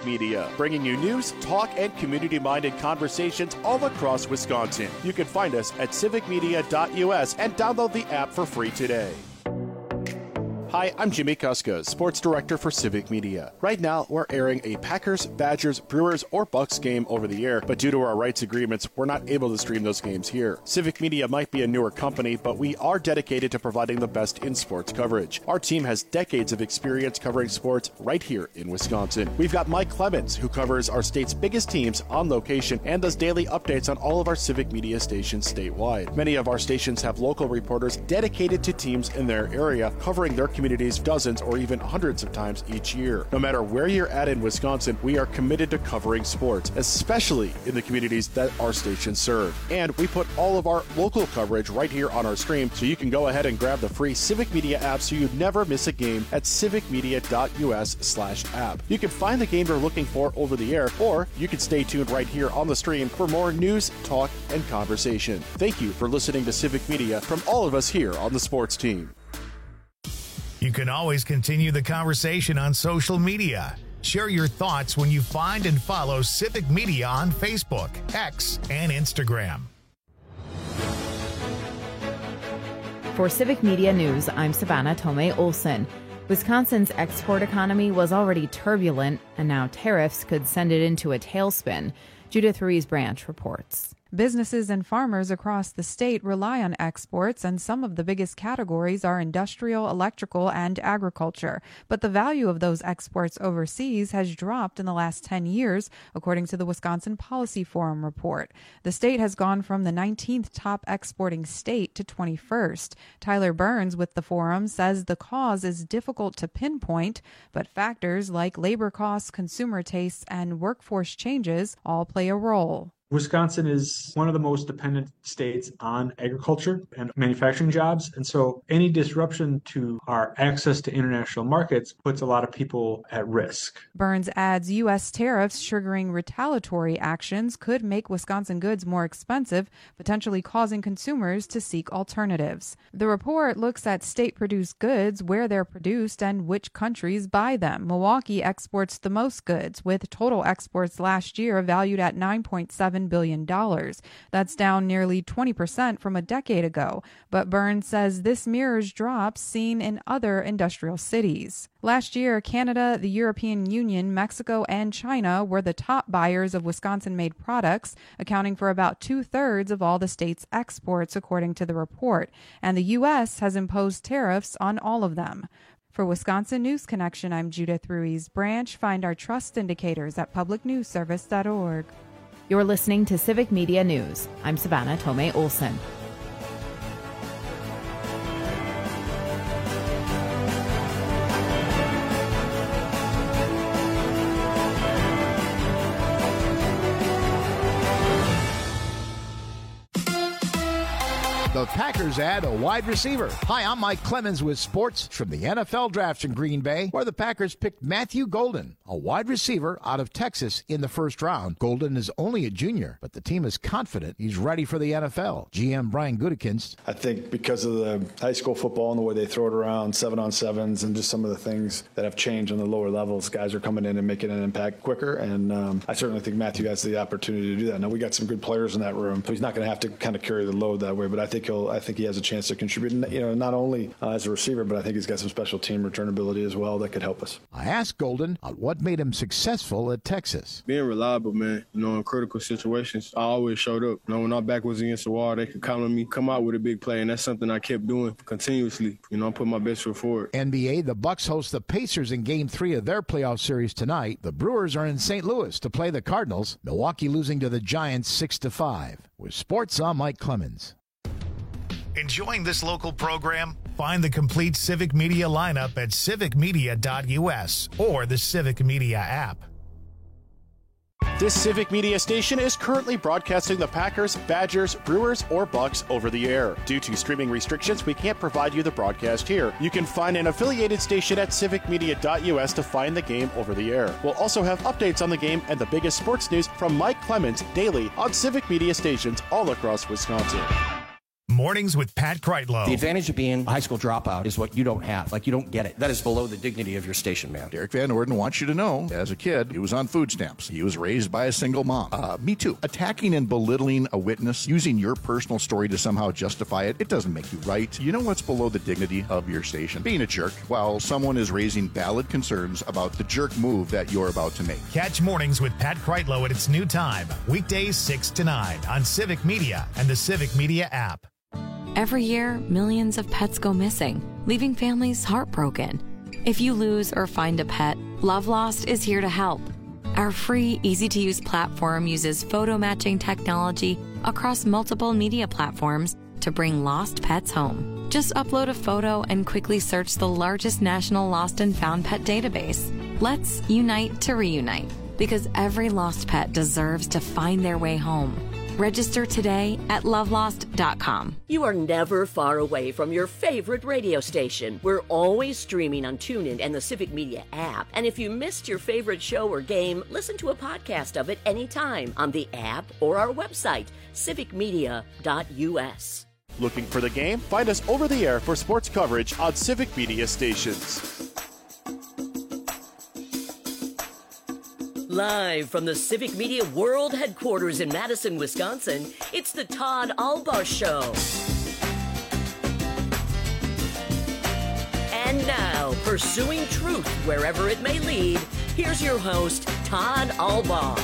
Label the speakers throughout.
Speaker 1: Media, bringing you news, talk, and community-minded conversations all across Wisconsin. You can find us at civicmedia.us and download the app for free today. Hi, I'm Jimmy Kuska, Sports Director for Civic Media. Right now, we're airing a Packers, Badgers, Brewers, or Bucks game over the air, but due to our rights agreements, we're not able to stream those games here. Civic Media might be a newer company, but we are dedicated to providing the best in sports coverage. Our team has decades of experience covering sports right here in Wisconsin. We've got Mike Clemens, who covers our state's biggest teams on location and does daily updates on all of our Civic Media stations statewide. Many of our stations have local reporters dedicated to teams in their area, covering their communities dozens or even hundreds of times each year. No matter where you're at in Wisconsin, we are committed to covering sports, especially in the communities that our stations serve. And we put all of our local coverage right here on our stream, so you can go ahead and grab the free Civic Media app so you never miss a game at civicmedia.us/app. You can find the game you're looking for over the air, or you can stay tuned right here on the stream for more news, talk, and conversation. Thank you for listening to Civic Media from all of us here on the sports team.
Speaker 2: You can always continue the conversation on social media. Share your thoughts when you find and follow Civic Media on Facebook, X, and Instagram.
Speaker 3: For Civic Media News, I'm Savannah Tomei Olson. Wisconsin's export economy was already turbulent, and now tariffs could send it into a tailspin. Judith Ruiz-Branch reports.
Speaker 4: Businesses and farmers across the state rely on exports, and some of the biggest categories are industrial, electrical, and agriculture. But the value of those exports overseas has dropped in the last 10 years, according to the Wisconsin Policy Forum report. The state has gone from the 19th top exporting state to 21st. Tyler Burns with the forum says the cause is difficult to pinpoint, but factors like labor costs, consumer tastes, and workforce changes all play a role.
Speaker 5: Wisconsin is one of the most dependent states on agriculture and manufacturing jobs. And so any disruption to our access to international markets puts a lot of people at risk.
Speaker 4: Burns adds U.S. tariffs triggering retaliatory actions could make Wisconsin goods more expensive, potentially causing consumers to seek alternatives. The report looks at state-produced goods, where they're produced, and which countries buy them. Milwaukee exports the most goods, with total exports last year valued at $9.7 billion. That's down nearly 20% from a decade ago, but Burns says this mirrors drops seen in other industrial cities. Last year, Canada, the European Union, Mexico, and China were the top buyers of Wisconsin-made products, accounting for about 2/3 of all the state's exports, according to the report, and the U.S. has imposed tariffs on all of them. For Wisconsin News Connection, I'm Judith Ruiz-Branch. Find our trust indicators at publicnewsservice.org.
Speaker 3: You're listening to Civic Media News. I'm Savannah Tomei Olson.
Speaker 6: The Packers add a wide receiver. Hi, I'm Mike Clemens with sports from the NFL Draft in Green Bay, where the Packers picked Matthew Golden, a wide receiver out of Texas, in the first round. Golden is only a junior, but the team is confident he's ready for the NFL. GM Brian Gutekunst.
Speaker 7: I think because of the high school football and the way they throw it around, 7-on-7s, and just some of the things that have changed on the lower levels, guys are coming in and making an impact quicker, and I certainly think Matthew has the opportunity to do that. Now, we got some good players in that room, so he's not going to have to kind of carry the load that way, but I think he has a chance to contribute, not only as a receiver, but I think he's got some special team return ability as well that could help us.
Speaker 6: I asked Golden on what made him successful at Texas.
Speaker 8: Being reliable, man. In critical situations, I always showed up. When our back was against the wall, they could count on me, come out with a big play, and that's something I kept doing continuously. I put my best foot forward.
Speaker 6: NBA, the Bucks host the Pacers in Game 3 of their playoff series tonight. The Brewers are in St. Louis to play the Cardinals. Milwaukee losing to the Giants 6-5. With sports, I'm Mike Clemens.
Speaker 2: Enjoying this local program? Find the complete Civic Media lineup at civicmedia.us or the Civic Media app.
Speaker 1: This Civic Media station is currently broadcasting the Packers, Badgers, Brewers, or Bucks over the air. Due to streaming restrictions, we can't provide you the broadcast here. You can find an affiliated station at civicmedia.us to find the game over the air. We'll also have updates on the game and the biggest sports news from Mike Clemens daily on Civic Media stations all across Wisconsin.
Speaker 2: Mornings with Pat Kreitlow.
Speaker 9: The advantage of being a high school dropout is what you don't have. Like, you don't get it. That is below the dignity of your station, man.
Speaker 10: Derek Van Orden wants you to know, as a kid, he was on food stamps. He was raised by a single mom. Me too. Attacking and belittling a witness, using your personal story to somehow justify it, it doesn't make you right. You know what's below the dignity of your station? Being a jerk while someone is raising valid concerns about the jerk move that you're about to make.
Speaker 2: Catch Mornings with Pat Kreitlow at its new time, weekdays 6 to 9 on Civic Media and the Civic Media app.
Speaker 11: Every year, millions of pets go missing, leaving families heartbroken. If you lose or find a pet, Love Lost is here to help. Our free, easy-to-use platform uses photo matching technology across multiple media platforms to bring lost pets home. Just upload a photo and quickly search the largest national lost and found pet database. Let's unite to reunite, because every lost pet deserves to find their way home. Register today at lovelost.com.
Speaker 12: You are never far away from your favorite radio station. We're always streaming on TuneIn and the Civic Media app. And if you missed your favorite show or game, listen to a podcast of it anytime on the app or our website, civicmedia.us.
Speaker 1: Looking for the game? Find us over the air for sports coverage on Civic Media stations.
Speaker 12: Live from the Civic Media World Headquarters in Madison, Wisconsin, it's the Todd Albaugh Show. And now, pursuing truth wherever it may lead, here's your host, Todd Albaugh.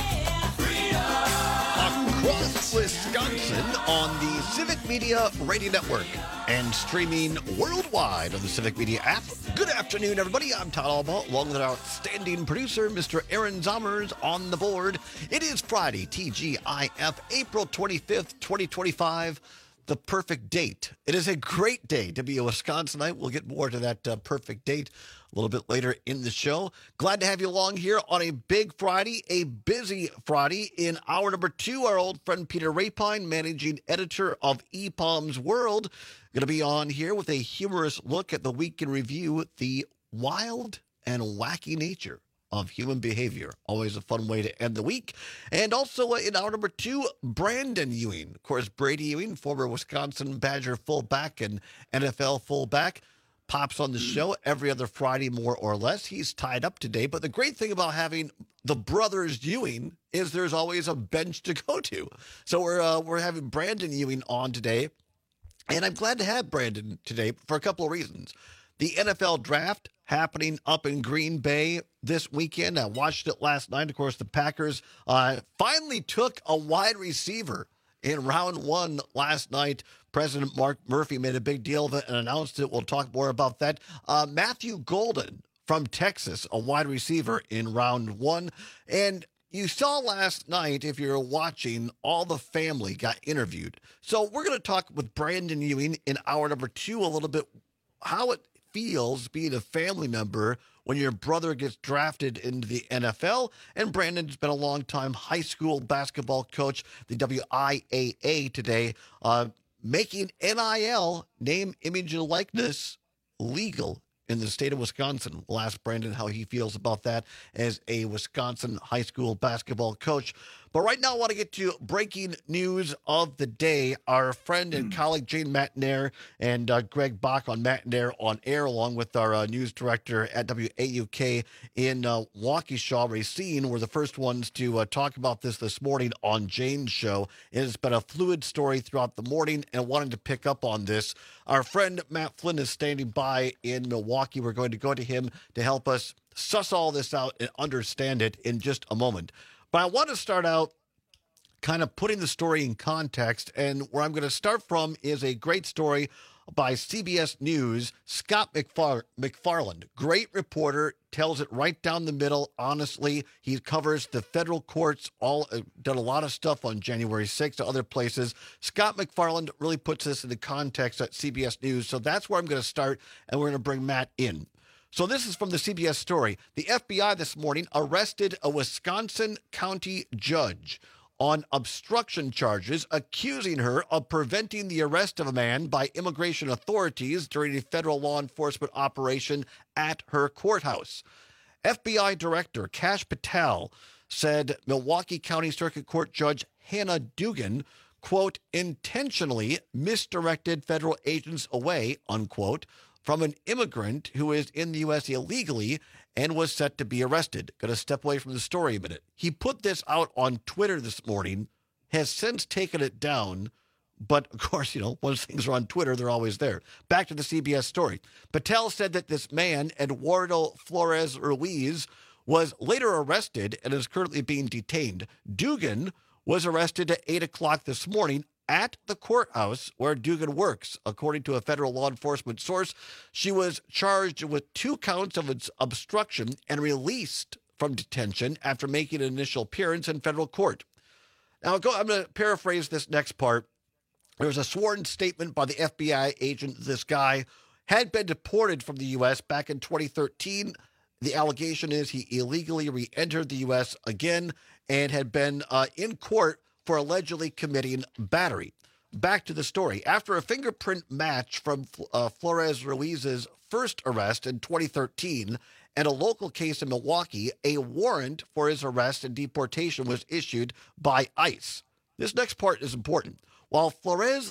Speaker 13: Across Wisconsin on the Civic Media Radio Network and streaming worldwide on the Civic Media app. Good afternoon, everybody. I'm Todd Albaugh, along with our outstanding producer, Mr. Aaron Zommers, on the board. It is Friday, TGIF, April 25th, 2025. The perfect date. It is a great day to be a Wisconsinite. We'll get more to that perfect date a little bit later in the show. Glad to have you along here on a big Friday, a busy Friday. In hour number 2, our old friend Peter Rapine, managing editor of EPOM's World, going to be on here with a humorous look at the week in review, the wild and wacky nature of human behavior. Always a fun way to end the week. And also in hour number 2, Brandon Ewing. Of course, Brady Ewing, former Wisconsin Badger fullback and NFL fullback, pops on the show every other Friday, more or less. He's tied up today. But the great thing about having the brothers Ewing is there's always a bench to go to. So we're having Brandon Ewing on today. And I'm glad to have Brandon today for a couple of reasons. The NFL draft happening up in Green Bay this weekend. I watched it last night. Of course, the Packers finally took a wide receiver in round 1 last night. President Mark Murphy made a big deal of it and announced it. We'll talk more about that. Matthew Golden from Texas, a wide receiver in round 1. And you saw last night, if you're watching, all the family got interviewed. So we're going to talk with Brandon Ewing in hour number 2 a little bit, how it feels being a family member when your brother gets drafted into the NFL. And Brandon's been a long-time high school basketball coach, the WIAA today, making NIL, name, image, and likeness, legal in the state of Wisconsin. We'll ask Brandon how he feels about that as a Wisconsin high school basketball coach. But right now, I want to get to breaking news of the day. Our friend and colleague Jane Matinair and Greg Bach on Matinair on air, along with our news director at WAUK in Waukesha, Racine, were the first ones to talk about this morning on Jane's show. It has been a fluid story throughout the morning, and wanted to pick up on this. Our friend Matt Flynn is standing by in Milwaukee. We're going to go to him to help us suss all this out and understand it in just a moment. But I want to start out kind of putting the story in context, and where I'm going to start from is a great story by CBS News. Scott McFarland, great reporter, tells it right down the middle, honestly. He covers the federal courts, done a lot of stuff on January 6th to other places. Scott McFarland really puts this into context at CBS News, so that's where I'm going to start, and we're going to bring Matt in. So this is from the CBS story. The FBI this morning arrested a Wisconsin county judge on obstruction charges, accusing her of preventing the arrest of a man by immigration authorities during a federal law enforcement operation at her courthouse. FBI Director Kash Patel said Milwaukee County Circuit Court Judge Hannah Dugan, quote, intentionally misdirected federal agents away, unquote, from an immigrant who is in the U.S. illegally and was set to be arrested. Going to step away from the story a minute. He put this out on Twitter this morning, has since taken it down, but of course, once things are on Twitter, they're always there. Back to the CBS story. Patel said that this man, Eduardo Flores Ruiz, was later arrested and is currently being detained. Dugan was arrested at 8 o'clock this morning at the courthouse where Dugan works. According to a federal law enforcement source, she was charged with 2 counts of obstruction and released from detention after making an initial appearance in federal court. Now, I'm going to paraphrase this next part. There was a sworn statement by the FBI agent that this guy had been deported from the U.S. back in 2013. The allegation is he illegally re-entered the U.S. again and had been in court for allegedly committing battery. Back to the story. After a fingerprint match from Flores Ruiz's first arrest in 2013 and a local case in Milwaukee, a warrant for his arrest and deportation was issued by ICE. This next part is important. While Flores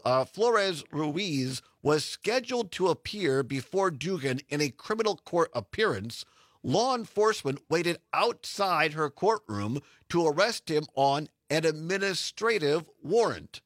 Speaker 13: Ruiz was scheduled to appear before Dugan in a criminal court appearance, law enforcement waited outside her courtroom to arrest him on an administrative warrant.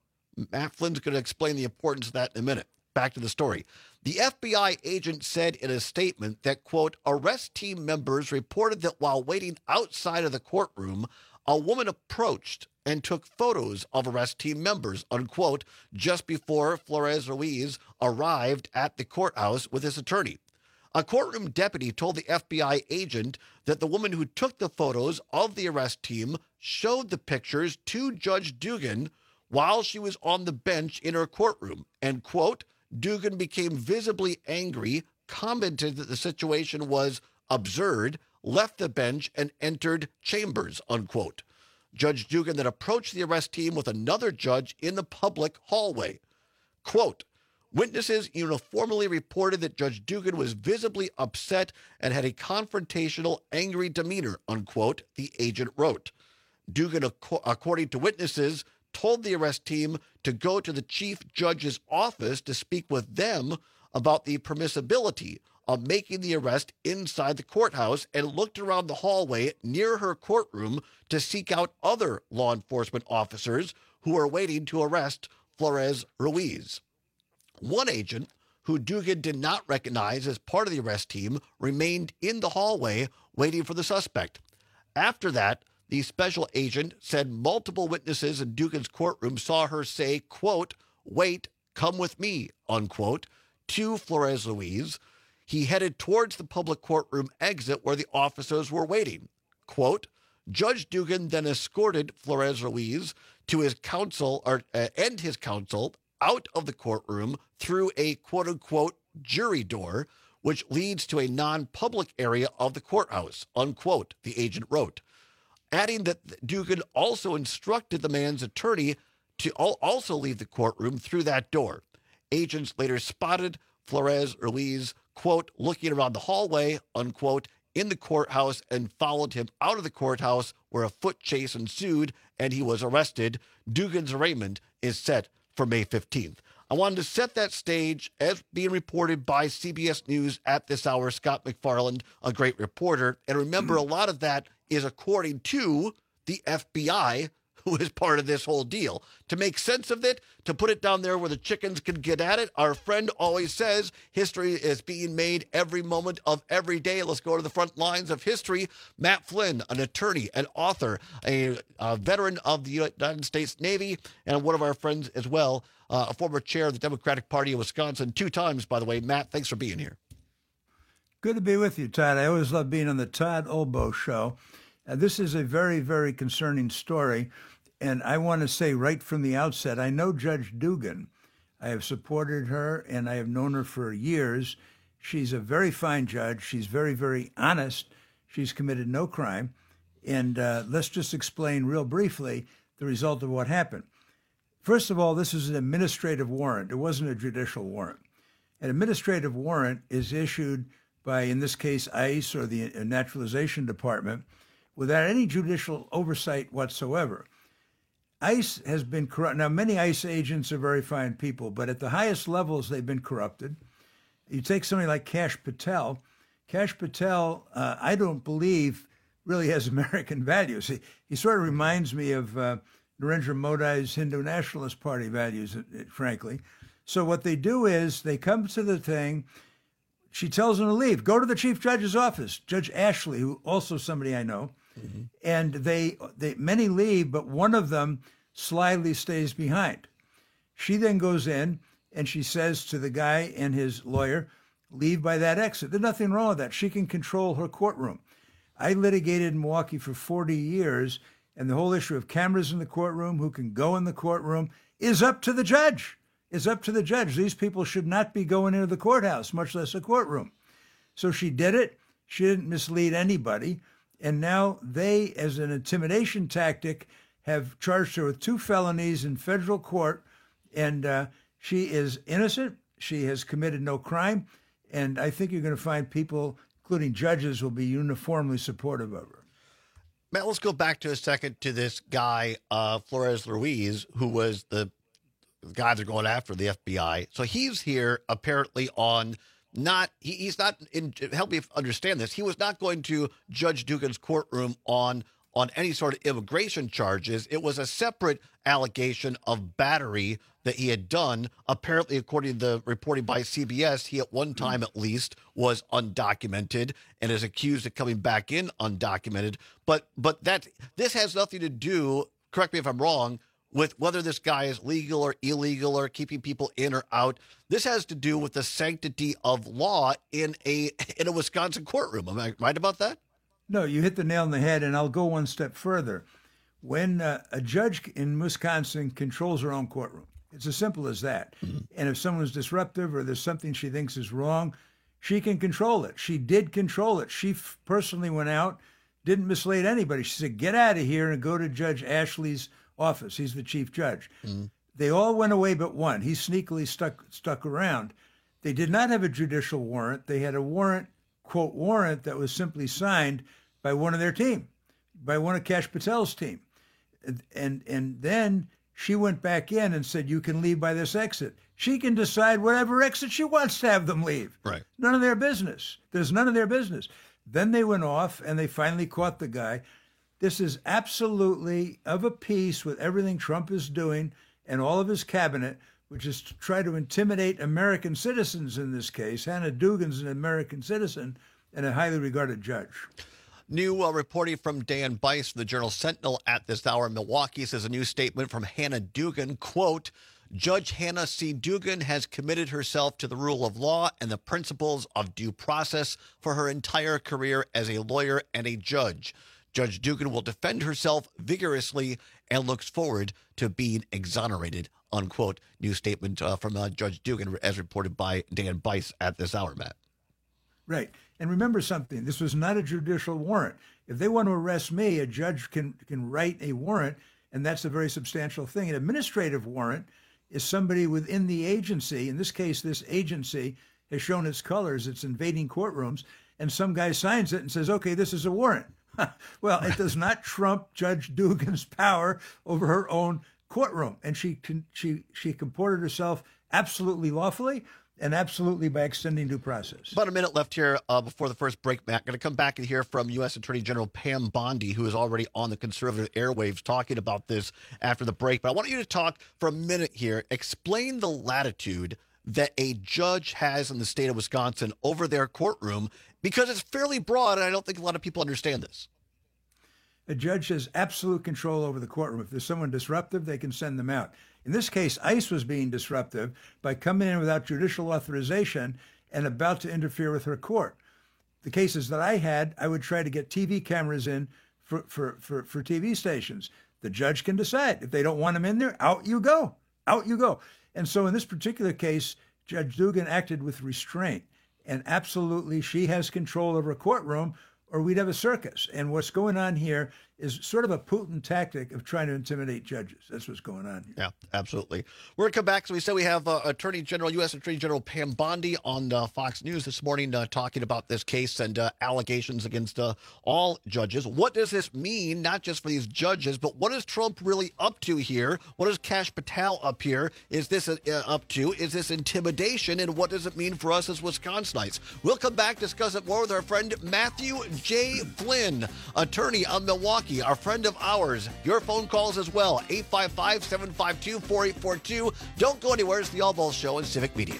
Speaker 13: Matt Flynn's going to explain the importance of that in a minute. Back to the story. The FBI agent said in a statement that, quote, arrest team members reported that while waiting outside of the courtroom, a woman approached and took photos of arrest team members, unquote, just before Flores Ruiz arrived at the courthouse with his attorney. A courtroom deputy told the FBI agent that the woman who took the photos of the arrest team showed the pictures to Judge Dugan while she was on the bench in her courtroom. And, quote, Dugan became visibly angry, commented that the situation was absurd, left the bench, and entered chambers, unquote. Judge Dugan then approached the arrest team with another judge in the public hallway. Quote, witnesses uniformly reported that Judge Dugan was visibly upset and had a confrontational, angry demeanor, unquote, the agent wrote. Dugan, according to witnesses, told the arrest team to go to the chief judge's office to speak with them about the permissibility of making the arrest inside the courthouse and looked around the hallway near her courtroom to seek out other law enforcement officers who were waiting to arrest Flores Ruiz. One agent, who Dugan did not recognize as part of the arrest team, remained in the hallway waiting for the suspect. After that, the special agent said multiple witnesses in Dugan's courtroom saw her say, quote, wait, come with me, unquote, to Flores Ruiz. He headed towards the public courtroom exit where the officers were waiting. Quote, Judge Dugan then escorted Flores Ruiz to his counsel and his counsel out of the courtroom through a quote-unquote jury door, which leads to a non-public area of the courthouse, unquote, the agent wrote, adding that Dugan also instructed the man's attorney to also leave the courtroom through that door. Agents later spotted Flores Ruiz, quote, looking around the hallway, unquote, in the courthouse and followed him out of the courthouse where a foot chase ensued and he was arrested. Dugan's arraignment is set for May 15th. I wanted to set that stage as being reported by CBS News at this hour. Scott McFarland, a great reporter. And remember, a lot of that is according to the FBI, who is part of this whole deal. To make sense of it, to put it down there where the chickens can get at it, our friend always says history is being made every moment of every day. Let's go to the front lines of history. Matt Flynn, an attorney, an author, a veteran of the United States Navy, and one of our friends as well, a former chair of the Democratic Party of Wisconsin 2 times, by the way. Matt, thanks for being here.
Speaker 14: Good to be with you, Todd. I always love being on the Todd Olbo Show. This is a very, very concerning story, and I want to say right from the outset, I know Judge Dugan. I have supported her, and I have known her for years. She's a very fine judge. She's very, very honest. She's committed no crime. And let's just explain real briefly the result of what happened. First of all, this is an administrative warrant. It wasn't a judicial warrant. An administrative warrant is issued by, in this case, ICE or the Naturalization Department, without any judicial oversight whatsoever. ICE has been corrupt. Now, many ICE agents are very fine people, but at the highest levels, they've been corrupted. You take somebody like Kash Patel. Kash Patel, I don't believe, really has American values. He sort of reminds me of Narendra Modi's Hindu Nationalist Party values, frankly. So what they do is they come to the thing. She tells them to leave. Go to the chief judge's office, Judge Ashley, who also somebody I know. Mm-hmm. And they many leave, but one of them slyly stays behind. She then goes in and she says to the guy and his lawyer, leave by that exit. There's nothing wrong with that. She can control her courtroom. I litigated in Milwaukee for 40 years, and the whole issue of cameras in the courtroom, who can go in the courtroom, is up to the judge. It's up to the judge. These people should not be going into the courthouse, much less a courtroom. So she did it. She didn't mislead anybody. And now they, as an intimidation tactic, have charged her with 2 felonies in federal court. And she is innocent. She has committed no crime. And I think you're going to find people, including judges, will be uniformly supportive of her.
Speaker 13: Matt, let's go back to a second to this guy, Flores Ruiz, who was the guy they're going after, the FBI. So he's here apparently on he's not in, help me understand this. He was not going to Judge Dugan's courtroom on any sort of immigration charges. It was a separate allegation of battery that he had done. Apparently, according to the reporting by CBS, he at one time at least was undocumented and is accused of coming back in undocumented. But this has nothing to do, correct me if I'm wrong, with whether this guy is legal or illegal or keeping people in or out. This has to do with the sanctity of law in a Wisconsin courtroom. Am I right about that?
Speaker 14: No, you hit the nail on the head, and I'll go one step further. When a judge in Wisconsin controls her own courtroom, it's as simple as that. Mm-hmm. And if someone's disruptive or there's something she thinks is wrong, she can control it. She did control it. She personally went out, didn't mislead anybody. She said, get out of here and go to Judge Ashley's office. He's the chief judge. Mm-hmm. They all went away but one. He sneakily stuck around. They did not have a judicial warrant. They had a warrant, quote, warrant that was simply signed by one of their team, by one of Kash Patel's team. And then she went back in and said, you can leave by this exit. She can decide whatever exit she wants to have them leave.
Speaker 13: Right.
Speaker 14: None of their business. There's none of their business. Then they went off and they finally caught the guy. This is absolutely of a piece with everything Trump is doing and all of his cabinet, which is to try to intimidate American citizens in this case. Hannah Dugan's an American citizen and a highly regarded judge.
Speaker 13: New reporting from Dan Bice from the Journal Sentinel at this hour in Milwaukee says a new statement from Hannah Dugan, quote, Judge Hannah C. Dugan has committed herself to the rule of law and the principles of due process for her entire career as a lawyer and a judge. Judge Dugan will defend herself vigorously and looks forward to being exonerated, unquote. New statement from Judge Dugan as reported by Dan Bice at this hour, Matt.
Speaker 14: Right. And remember something, this was not a judicial warrant. If they want to arrest me, a judge can write a warrant, and that's a very substantial thing. An administrative warrant is somebody within the agency. In this case, this agency has shown its colors. It's invading courtrooms, and some guy signs it and says, okay, this is a warrant. Well, it does not trump Judge Dugan's power over her own courtroom. And she comported herself absolutely lawfully and absolutely by extending due process.
Speaker 13: About a minute left here before the first break, Matt. Going to come back and hear from U.S. Attorney General Pam Bondi, who is already on the conservative airwaves talking about this after the break. But I want you to talk for a minute here. Explain the latitude that a judge has in the state of Wisconsin over their courtroom, because it's fairly broad, and I don't think a lot of people understand this.
Speaker 14: A judge has absolute control over the courtroom. If there's someone disruptive, they can send them out. In this case, ICE was being disruptive by coming in without judicial authorization and about to interfere with her court. The cases that I had, I would try to get TV cameras in for TV stations. The judge can decide. If they don't want them in there, out you go. Out you go. And so in this particular case, Judge Dugan acted with restraint. And absolutely, she has control over a courtroom or we'd have a circus. And what's going on here is sort of a Putin tactic of trying to intimidate judges. That's what's going on here.
Speaker 13: Yeah, absolutely. We're going to come back. So we said we have U.S. Attorney General Pam Bondi on Fox News this morning talking about this case and allegations against all judges. What does this mean, not just for these judges, but what is Trump really up to here? What is Kash Patel up here? Is this up to? Is this intimidation? And what does it mean for us as Wisconsinites? We'll come back, discuss it more with our friend Matthew J. Flynn, attorney of Milwaukee, our friend of ours. Your phone calls as well, 855-752-4842. Don't go anywhere. It's the All Balls Show on Civic Media.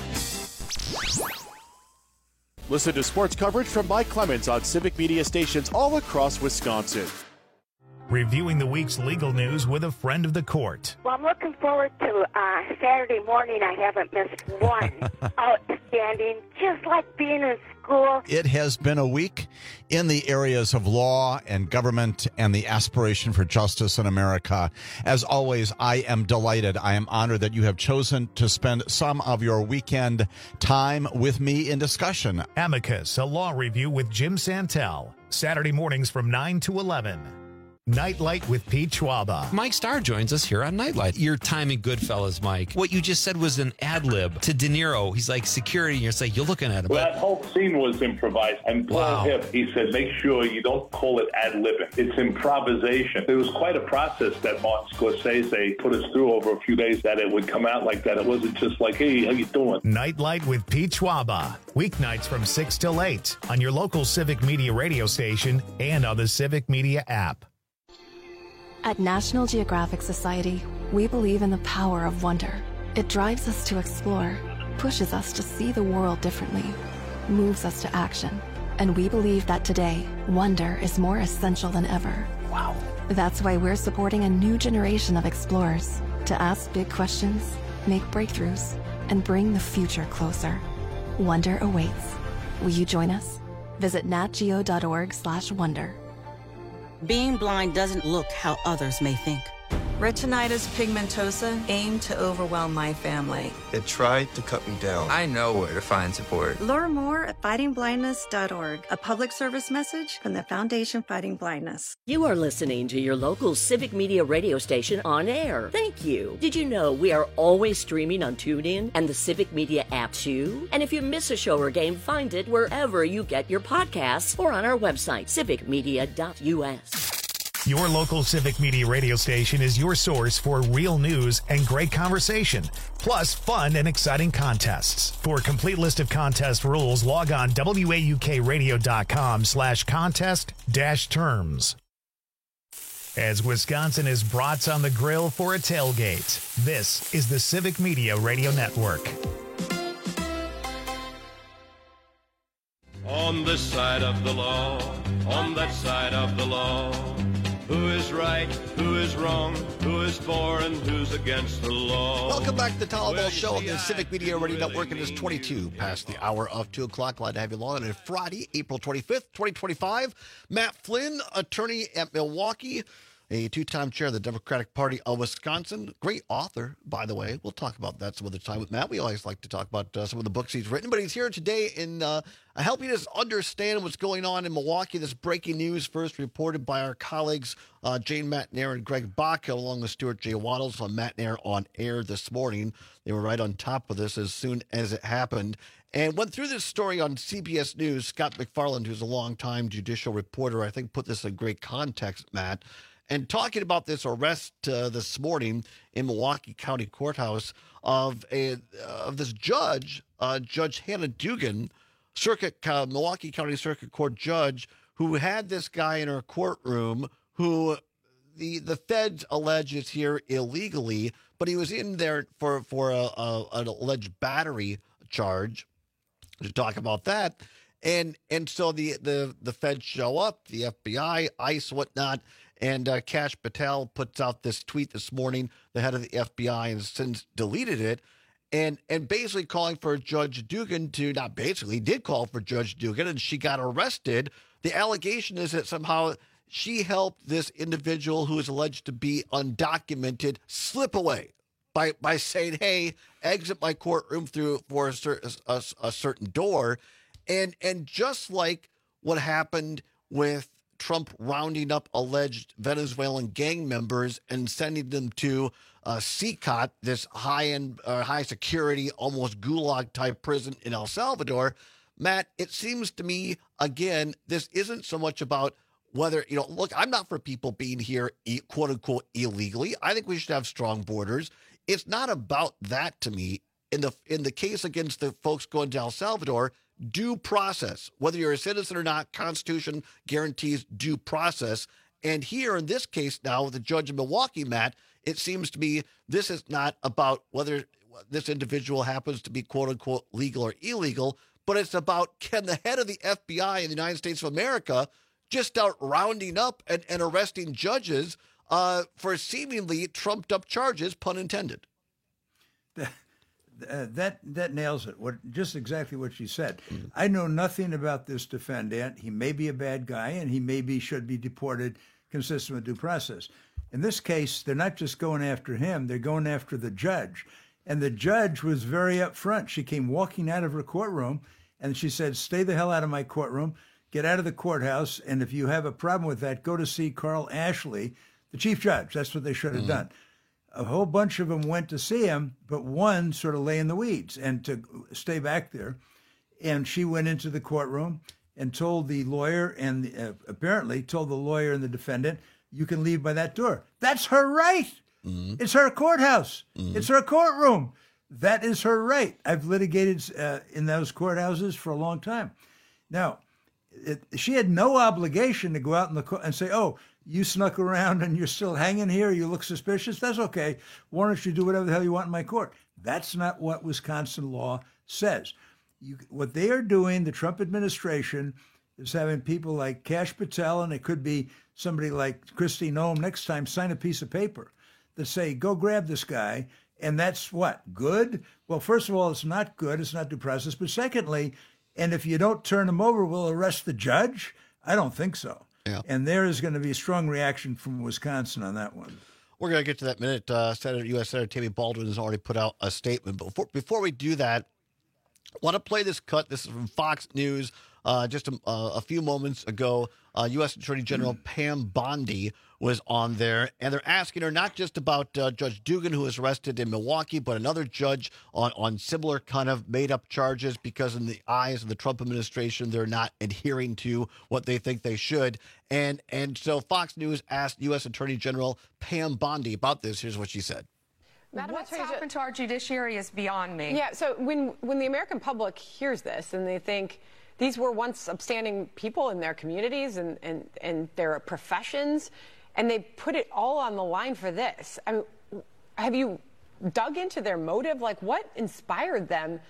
Speaker 1: Listen to sports coverage from Mike Clemens on Civic Media stations all across Wisconsin.
Speaker 2: Reviewing the week's legal news with a friend of the court.
Speaker 15: Well, I'm looking forward to Saturday morning. I haven't missed one. Outstanding, just like being in school.
Speaker 16: It has been a week in the areas of law and government and the aspiration for justice in America. As always, I am delighted. I am honored that you have chosen to spend some of your weekend time with me in discussion.
Speaker 2: Amicus, a law review with Jim Santel. Saturday mornings from 9 to 11. Nightlight with Pete Schwaba.
Speaker 17: Mike Starr joins us here on Nightlight. Your time in Goodfellas, Mike. What you just said was an ad lib to De Niro. He's like security, and you're like, you're looking at him.
Speaker 18: Well, that whole scene was improvised. And Paul Hipp, he said, make sure you don't call it ad libbing. It's improvisation. It was quite a process that Martin Scorsese put us through over a few days that it would come out like that. It wasn't just like, hey, how you doing?
Speaker 2: Nightlight with Pete Schwaba. Weeknights from 6 till 8 on your local Civic Media radio station and on the Civic Media app.
Speaker 19: At National Geographic Society, we believe in the power of wonder. It drives us to explore, pushes us to see the world differently, moves us to action. And we believe that today, wonder is more essential than ever. Wow. That's why we're supporting a new generation of explorers to ask big questions, make breakthroughs, and bring the future closer. Wonder awaits. Will you join us? Visit natgeo.org/wonder.
Speaker 20: Being blind doesn't look how others may think.
Speaker 21: Retinitis pigmentosa aimed to overwhelm my family.
Speaker 22: It tried to cut me down. I know where to find support.
Speaker 23: Learn more at fightingblindness.org, a public service message from the Foundation Fighting Blindness.
Speaker 12: You are listening to your local Civic Media radio station on air. Thank you. Did you know we are always streaming on TuneIn and the Civic Media app too? And if you miss a show or game, find it wherever you get your podcasts or on our website, civicmedia.us.
Speaker 2: Your local Civic Media radio station is your source for real news and great conversation, plus fun and exciting contests. For a complete list of contest rules, log on waukradio.com/contest-terms. As Wisconsin is brats on the grill for a tailgate, this is the Civic Media Radio Network.
Speaker 24: On this side of the law, on that side of the law. Who is right, who is wrong, who is for and who's against the law?
Speaker 13: Welcome back to the Tall Ball Show on the Civic Media Radio Network. It is 22 past the hour of 2 o'clock. Glad to have you along on Friday, April 25th, 2025. Matt Flynn, attorney at Milwaukee, a two-time chair of the Democratic Party of Wisconsin. Great author, by the way. We'll talk about that some other time with Matt. We always like to talk about some of the books he's written, but he's here today in helping us understand what's going on in Milwaukee. This breaking news first reported by our colleagues Jane Matnair and Greg Baca, along with Stuart J. Waddles on Matnair on air this morning. They were right on top of this as soon as it happened. And went through this story on CBS News. Scott McFarland, who's a longtime judicial reporter, I think put this in great context, Matt. And talking about this arrest this morning in Milwaukee County Courthouse of this judge, Judge Hannah Dugan, Milwaukee County Circuit Court judge, who had this guy in her courtroom who the feds allege is here illegally, but he was in there for an alleged battery charge. To talk about that, and so the feds show up, the FBI, ICE, whatnot. And Kash Patel puts out this tweet this morning, the head of the FBI, and since deleted it, and basically calling for Judge Dugan to, not basically, did call for Judge Dugan, and she got arrested. The allegation is that somehow she helped this individual who is alleged to be undocumented slip away by saying, hey, exit my courtroom for a certain door. And just like what happened with Trump rounding up alleged Venezuelan gang members and sending them to CICOT, this high security, almost gulag type prison in El Salvador. Matt, it seems to me, again, this isn't so much about whether, look, I'm not for people being here, quote unquote, illegally. I think we should have strong borders. It's not about that to me. In the case against the folks going to El Salvador, due process, whether you're a citizen or not, Constitution guarantees due process. And here in this case now, with the judge in Milwaukee, Matt, it seems to me this is not about whether this individual happens to be quote unquote legal or illegal, but it's about, can the head of the FBI in the United States of America just start rounding up and arresting judges for seemingly trumped up charges, pun intended.
Speaker 14: That nails it. Just exactly what she said. I know nothing about this defendant. He may be a bad guy, and he should be deported consistent with due process. In this case, they're not just going after him, they're going after the judge. And the judge was very upfront. She came walking out of her courtroom, and she said, stay the hell out of my courtroom, get out of the courthouse, and if you have a problem with that, go to see Carl Ashley, the chief judge. That's what they should have done. A whole bunch of them went to see him, but one sort of lay in the weeds and to stay back there. And she went into the courtroom and told the lawyer and apparently told the lawyer and the defendant, you can leave by that door. That's her right. It's her courthouse. It's her courtroom. That is her right. I've litigated in those courthouses for a long time. Now, she had no obligation to go out in the court and say, oh, you snuck around and you're still hanging here, you look suspicious, that's okay. Why don't you do whatever the hell you want in my court? That's not what Wisconsin law says. What they are doing, the Trump administration, is having people like Kash Patel, and it could be somebody like Kristi Noem next time, sign a piece of paper that say, go grab this guy. And that's what? Good? Well, first of all, it's not good. It's not due process. But secondly, and if you don't turn him over, we'll arrest the judge? I don't think so. Yeah. And there is going to be a strong reaction from Wisconsin on that one.
Speaker 13: We're going to get to that minute. U.S. Senator Tammy Baldwin has already put out a statement. But before we do that, I want to play this cut. This is from Fox News just a few moments ago. U.S. Attorney General Pam Bondi was on there, and they're asking her not just about Judge Dugan, who was arrested in Milwaukee, but another judge on similar kind of made-up charges because in the eyes of the Trump administration, they're not adhering to what they think they should. And so Fox News asked U.S. Attorney General Pam Bondi about this. Here's what she said.
Speaker 3: Madam What's happened to our judiciary is beyond me.
Speaker 4: Yeah, so when the American public hears this and they think these were once upstanding people in their communities and their professions, and they put it all on the line for this. I mean, have you dug into their motive? Like, what inspired them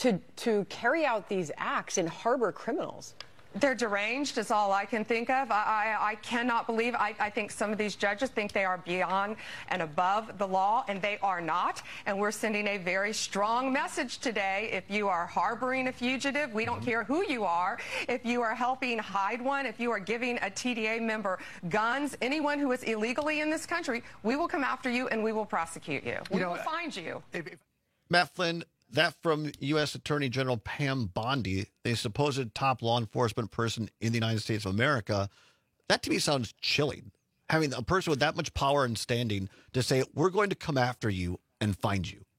Speaker 4: to carry out these acts and harbor criminals?
Speaker 3: They're deranged is all I can think of. I cannot believe. I think some of these judges think they are beyond and above the law, and they are not. And we're sending a very strong message today. If you are harboring a fugitive, we don't care who you are. If you are helping hide one, if you are giving a TDA member guns, anyone who is illegally in this country, we will come after you and we will prosecute you. We will find you.
Speaker 13: Matt Flynn, that from U.S. Attorney General Pam Bondi, a supposed top law enforcement person in the United States of America, that to me sounds chilling. Having a person with that much power and standing to say, we're going to come after you and find you.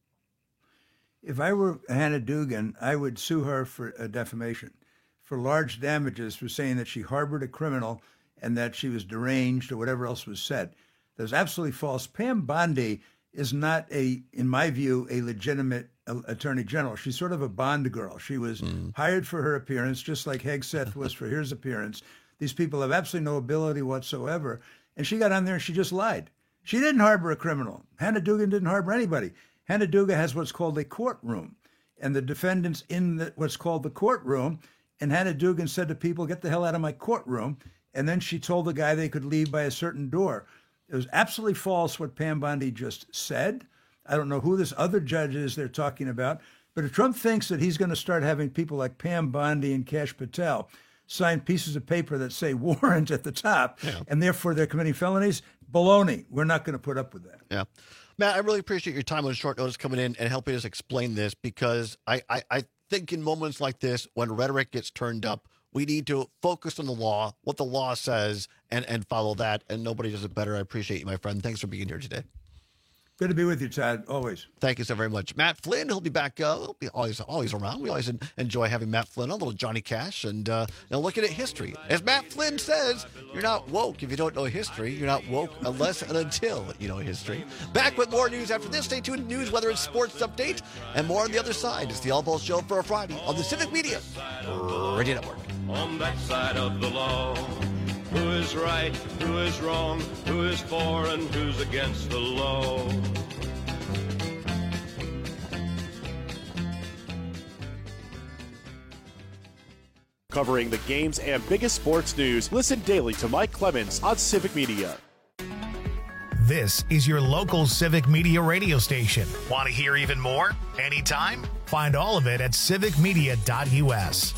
Speaker 14: If I were Hannah Dugan, I would sue her for defamation, for large damages for saying that she harbored a criminal and that she was deranged or whatever else was said. That's absolutely false. Pam Bondi is not, in my view, a legitimate attorney general. She's sort of a Bond girl. She was hired for her appearance, just like Hegseth was for his appearance. These people have absolutely no ability whatsoever. And she got on there and she just lied. She didn't harbor a criminal. Hannah Dugan didn't harbor anybody. Hannah Dugan has what's called a courtroom, and the defendants in what's called the courtroom. And Hannah Dugan said to people, get the hell out of my courtroom. And then she told the guy they could leave by a certain door. It was absolutely false what Pam Bondi just said. I don't know who this other judge is they're talking about, but if Trump thinks that he's going to start having people like Pam Bondi and Kash Patel sign pieces of paper that say warrant at the top, and therefore they're committing felonies, baloney. We're not going to put up with that.
Speaker 13: Yeah. Matt, I really appreciate your time on short notice coming in and helping us explain this, because I think in moments like this, when rhetoric gets turned up, We need to focus on the law, what the law says, and follow that. And nobody does it better. I appreciate you, my friend. Thanks for being here today.
Speaker 14: Good to be with you, Todd, always.
Speaker 13: Thank you so very much. Matt Flynn, he'll be back. He'll be always around. We always enjoy having Matt Flynn on, a little Johnny Cash, and looking at history. As Matt Flynn says, you're not woke if you don't know history. You're not woke unless and until you know history. Back with more news after this. Stay tuned to news, weather, and sports update, and more on the other side. It's the All Balls Show for a Friday on the Civic Media Radio Network.
Speaker 24: On that side of the law, who is right, who is wrong, who is for and who's against the law?
Speaker 1: Covering the games and biggest sports news, listen daily to Mike Clemens on Civic Media.
Speaker 2: This is your local Civic Media radio station. Want to hear even more? Anytime? Find all of it at civicmedia.us.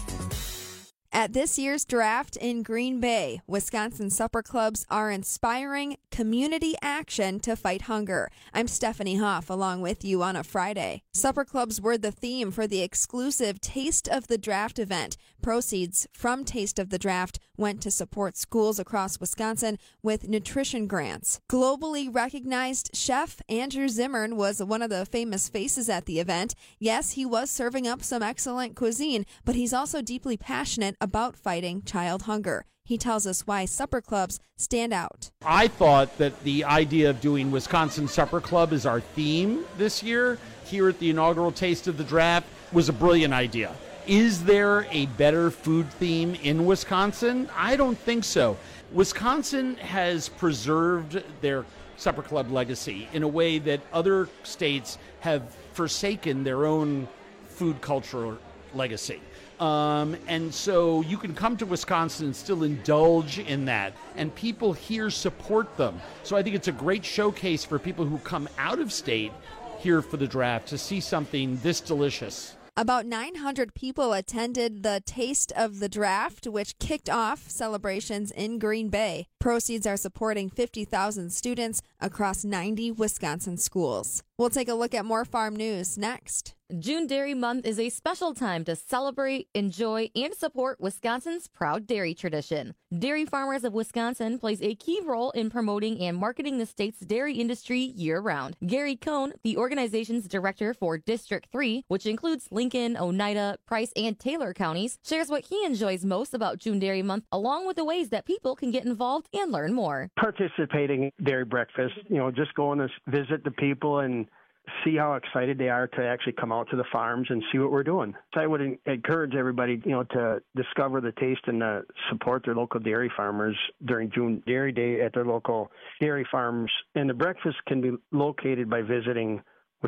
Speaker 5: At this year's draft in Green Bay, Wisconsin supper clubs are inspiring community action to fight hunger. I'm Stephanie Hoff along with you on a Friday. Supper clubs were the theme for the exclusive Taste of the Draft event. Proceeds from Taste of the Draft went to support schools across Wisconsin with nutrition grants. Globally recognized chef Andrew Zimmern was one of the famous faces at the event. Yes, he was serving up some excellent cuisine, but he's also deeply passionate about fighting child hunger. He tells us why supper clubs stand out.
Speaker 6: I thought that the idea of doing Wisconsin Supper Club as our theme this year here at the inaugural Taste of the Draft was a brilliant idea. Is there a better food theme in Wisconsin? I don't think so. Wisconsin has preserved their supper club legacy in a way that other states have forsaken their own food cultural legacy. And so you can come to Wisconsin and still indulge in that, and people here support them. So I think it's a great showcase for people who come out of state here for the draft to see something this delicious.
Speaker 5: About 900 people attended the Taste of the Draft, which kicked off celebrations in Green Bay. Proceeds are supporting 50,000 students across 90 Wisconsin schools. We'll take a look at more farm news next.
Speaker 7: June Dairy Month is a special time to celebrate, enjoy, and support Wisconsin's proud dairy tradition. Dairy Farmers of Wisconsin plays a key role in promoting and marketing the state's dairy industry year-round. Gary Cohn, the organization's director for District 3, which includes Lincoln, Oneida, Price, and Taylor counties, shares what he enjoys most about June Dairy Month, along with the ways that people can get involved and learn more.
Speaker 8: Participating in dairy breakfast, just going to visit the people and see how excited they are to actually come out to the farms and see what we're doing. So I would encourage everybody, to discover the taste and to support their local dairy farmers during June Dairy Day at their local dairy farms. And the breakfast can be located by visiting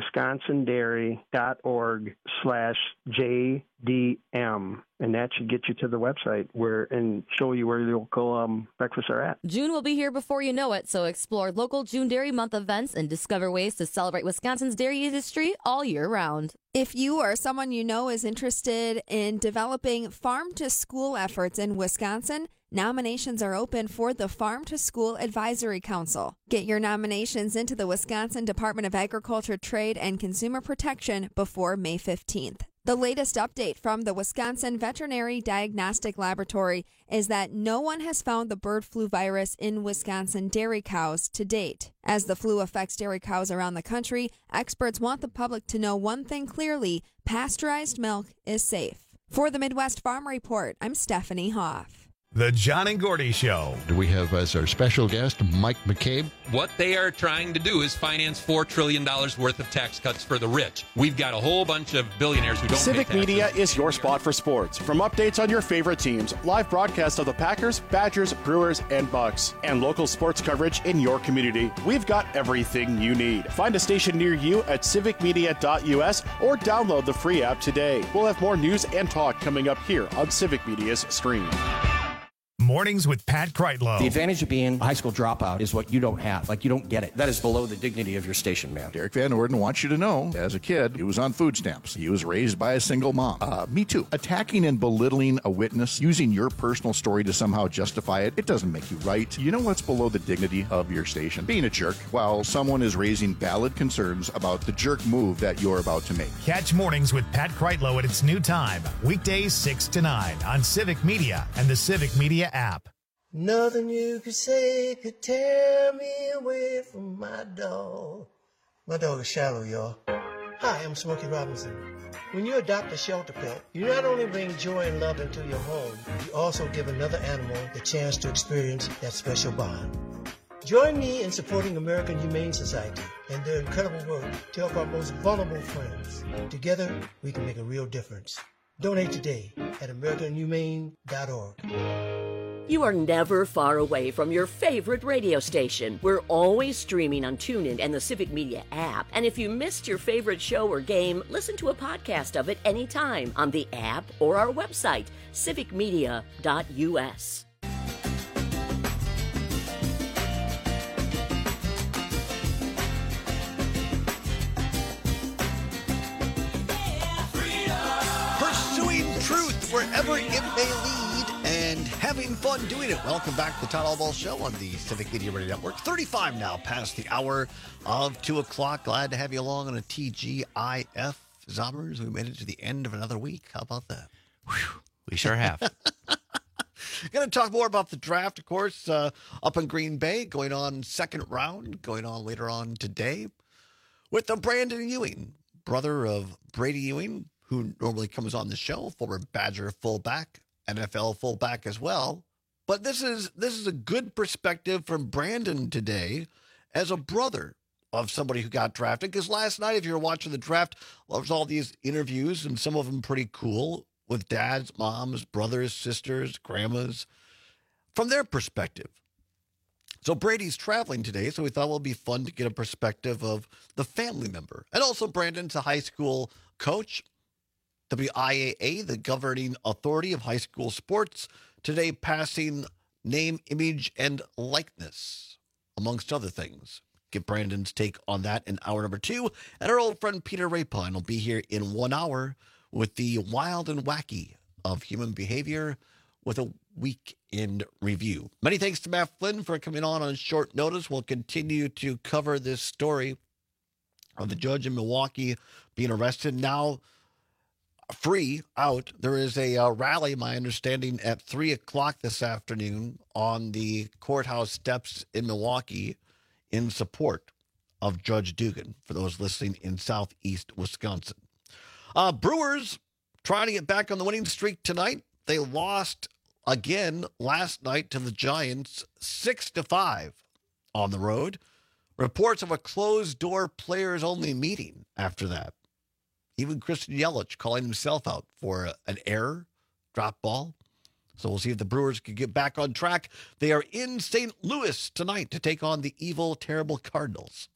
Speaker 8: wisconsindairy.org/JDM. And that should get you to the website and show you where the local breakfasts are at.
Speaker 7: June will be here before you know it, so explore local June Dairy Month events and discover ways to celebrate Wisconsin's dairy industry all year round.
Speaker 5: If you or someone you know is interested in developing farm-to-school efforts in Wisconsin, nominations are open for the Farm to School Advisory Council. Get your nominations into the Wisconsin Department of Agriculture, Trade, and Consumer Protection before May 15th. The latest update from the Wisconsin Veterinary Diagnostic Laboratory is that no one has found the bird flu virus in Wisconsin dairy cows to date. As the flu affects dairy cows around the country, experts want the public to know one thing clearly: pasteurized milk is safe. For the Midwest Farm Report, I'm Stephanie Hoff.
Speaker 2: The John and Gordy Show.
Speaker 25: We have as our special guest Mike McCabe.
Speaker 17: What they are trying to do is finance $4 trillion worth of tax cuts for the rich. We've got a whole bunch of billionaires who don't
Speaker 1: Civic
Speaker 17: pay taxes.
Speaker 1: Media is your spot for sports. From updates on your favorite teams, live broadcasts of the Packers, Badgers, Brewers, and Bucks, and local sports coverage in your community, we've got everything you need. Find a station near you at civicmedia.us or download the free app today. We'll have more news and talk coming up here on Civic Media's stream.
Speaker 2: Mornings with Pat Kreitlow.
Speaker 9: The advantage of being a high school dropout is what you don't have. Like, you don't get it. That is below the dignity of your station, man.
Speaker 25: Derek Van Orden wants you to know, as a kid, he was on food stamps. He was raised by a single mom. Me too. Attacking and belittling a witness, using your personal story to somehow justify it, it doesn't make you right. You know what's below the dignity of your station? Being a jerk while someone is raising valid concerns about the jerk move that you're about to make.
Speaker 2: Catch Mornings with Pat Kreitlow at its new time, weekdays 6 to 9 on Civic Media and the Civic Media app.
Speaker 10: Nothing you could say could tear me away from my dog. My dog is Shallow, y'all. Hi, I'm Smokey Robinson. When you adopt a shelter pet, you not only bring joy and love into your home, you also give another animal the chance to experience that special bond. Join me in supporting American Humane Society and their incredible work to help our most vulnerable friends. Together, we can make a real difference. Donate today at AmericanHumane.org.
Speaker 12: You are never far away from your favorite radio station. We're always streaming on TuneIn and the Civic Media app. And if you missed your favorite show or game, listen to a podcast of it anytime on the app or our website, civicmedia.us.
Speaker 13: Truth wherever it may lead and having fun doing it. Welcome back to the Todd Albaugh Show on the Civic Media Radio Network. 35 now past the hour of 2 o'clock. Glad to have you along on a TGIF. Zombers, we made it to the end of another week. How about that?
Speaker 11: Whew, we sure have.
Speaker 13: Going to talk more about the draft, of course, up in Green Bay, going on second round, going on later on today with the Brandon Ewing, brother of Brady Ewing, who normally comes on the show, former Badger fullback, NFL fullback as well. But this is a good perspective from Brandon today as a brother of somebody who got drafted. Because last night, if you were watching the draft, there was all these interviews, and some of them pretty cool, with dads, moms, brothers, sisters, grandmas, from their perspective. So Brady's traveling today, so we thought it would be fun to get a perspective of the family member. And also Brandon's a high school coach. WIAA, the governing authority of high school sports, today passing name, image, and likeness, amongst other things. Get Brandon's take on that in hour number 2. And our old friend Peter Rapine will be here in 1 hour with the wild and wacky of human behavior with a weekend review. Many thanks to Matt Flynn for coming on short notice. We'll continue to cover this story of the judge in Milwaukee being arrested. Now free out. There is a rally, my understanding, at 3 o'clock this afternoon on the courthouse steps in Milwaukee in support of Judge Dugan, for those listening in southeast Wisconsin. Brewers trying to get back on the winning streak tonight. They lost again last night to the Giants 6-5 on the road. Reports of a closed-door players-only meeting after that. Even Christian Yelich calling himself out for an error, drop ball. So we'll see if the Brewers can get back on track. They are in St. Louis tonight to take on the evil, terrible Cardinals.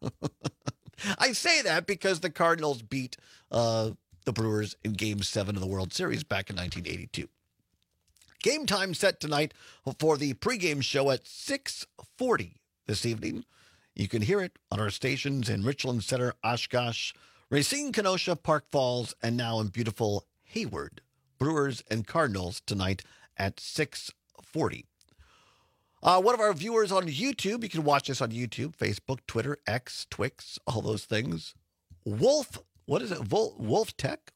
Speaker 13: I say that because the Cardinals beat the Brewers in Game 7 of the World Series back in 1982. Game time set tonight for the pregame show at 6:40 this evening. You can hear it on our stations in Richland Center, Oshkosh, Racine, Kenosha, Park Falls, and now in beautiful Hayward. Brewers and Cardinals tonight at 6:40. One of our viewers on YouTube, you can watch this on YouTube, Facebook, Twitter, X, Twix, all those things. Wolf, what is it? Wolf Tech?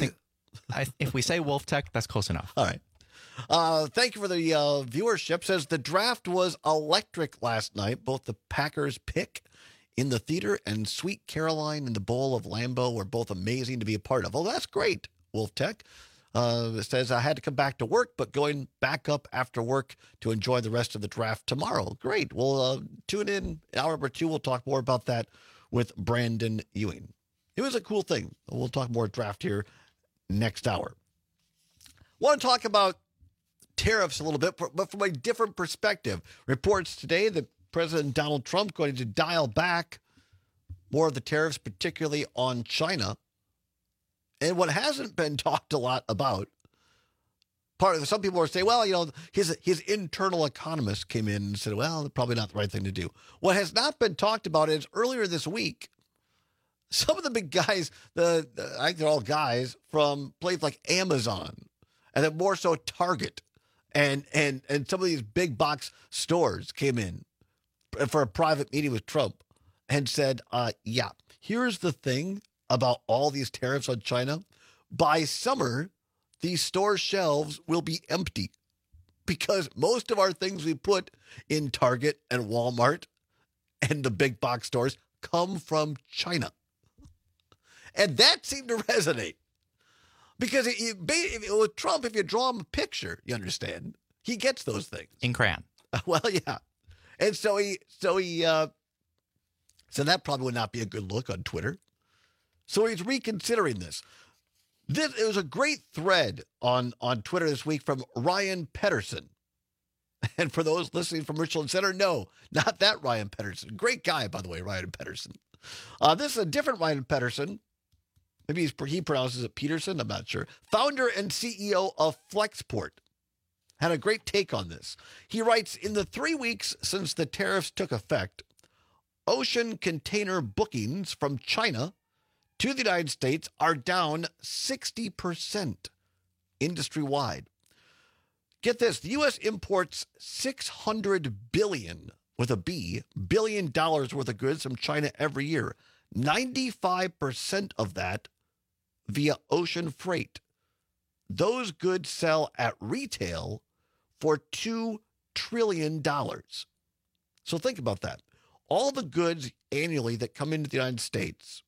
Speaker 11: If we say Wolf Tech, that's close enough.
Speaker 13: All right. Thank you for the viewership. Says the draft was electric last night. Both the Packers pick in the theater and Sweet Caroline in the Bowl of Lambeau were both amazing to be a part of. Oh, that's great, Wolf Tech. It says, I had to come back to work, but going back up after work to enjoy the rest of the draft tomorrow. Great. We'll tune in hour number 2. We'll talk more about that with Brandon Ewing. It was a cool thing. We'll talk more draft here next hour. Want to talk about tariffs a little bit, but from a different perspective. Reports today that President Donald Trump going to dial back more of the tariffs, particularly on China. And what hasn't been talked a lot about, Some people are saying, well, his internal economist came in and said, well, probably not the right thing to do. What has not been talked about is earlier this week, some of the big guys, I think they're all guys from places like Amazon, and then more so Target, and some of these big box stores came in for a private meeting with Trump and said, yeah, here's the thing about all these tariffs on China. By summer, these store shelves will be empty because most of our things we put in Target and Walmart and the big box stores come from China. And that seemed to resonate because with Trump, if you draw him a picture, you understand, he gets those things.
Speaker 11: In crayon.
Speaker 13: Well, yeah. And so that probably would not be a good look on Twitter. So he's reconsidering this. It was a great thread on Twitter this week from Ryan Pedersen. And for those listening from Richland Center, no, not that Ryan Pedersen. Great guy, by the way, Ryan Pedersen. This is a different Ryan Pedersen. Maybe he pronounces it Peterson. I'm not sure. Founder and CEO of Flexport. Had a great take on this. He writes, in the 3 weeks since the tariffs took effect, ocean container bookings from China to the United States are down 60% industry-wide. Get this, the U.S. imports $600 billion, with a B, billion dollars worth of goods from China every year. 95% of that via ocean freight. Those goods sell at retail for $2 trillion. So think about that. All the goods annually that come into the United States,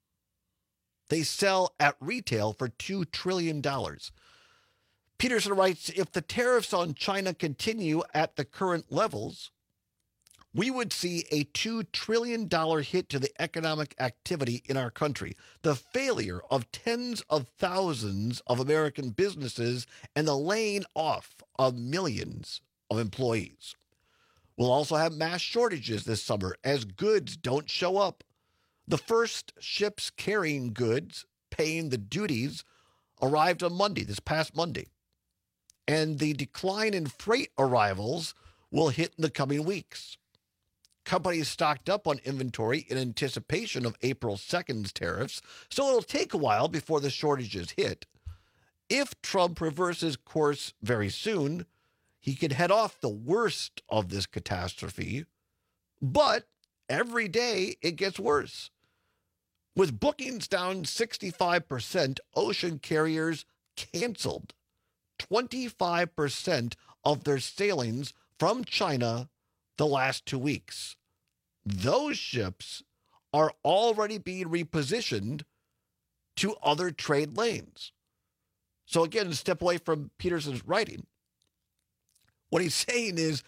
Speaker 13: they sell at retail for $2 trillion. Peterson writes, if the tariffs on China continue at the current levels, we would see a $2 trillion hit to the economic activity in our country, the failure of tens of thousands of American businesses, and the laying off of millions of employees. We'll also have mass shortages this summer as goods don't show up. The first ships carrying goods, paying the duties, arrived on Monday, this past Monday. And the decline in freight arrivals will hit in the coming weeks. Companies stocked up on inventory in anticipation of April 2nd's tariffs, so it'll take a while before the shortages hit. If Trump reverses course very soon, he could head off the worst of this catastrophe, but every day it gets worse. With bookings down 65%, ocean carriers canceled 25% of their sailings from China the last 2 weeks. Those ships are already being repositioned to other trade lanes. So again, to step away from Peterson's writing, what he's saying is,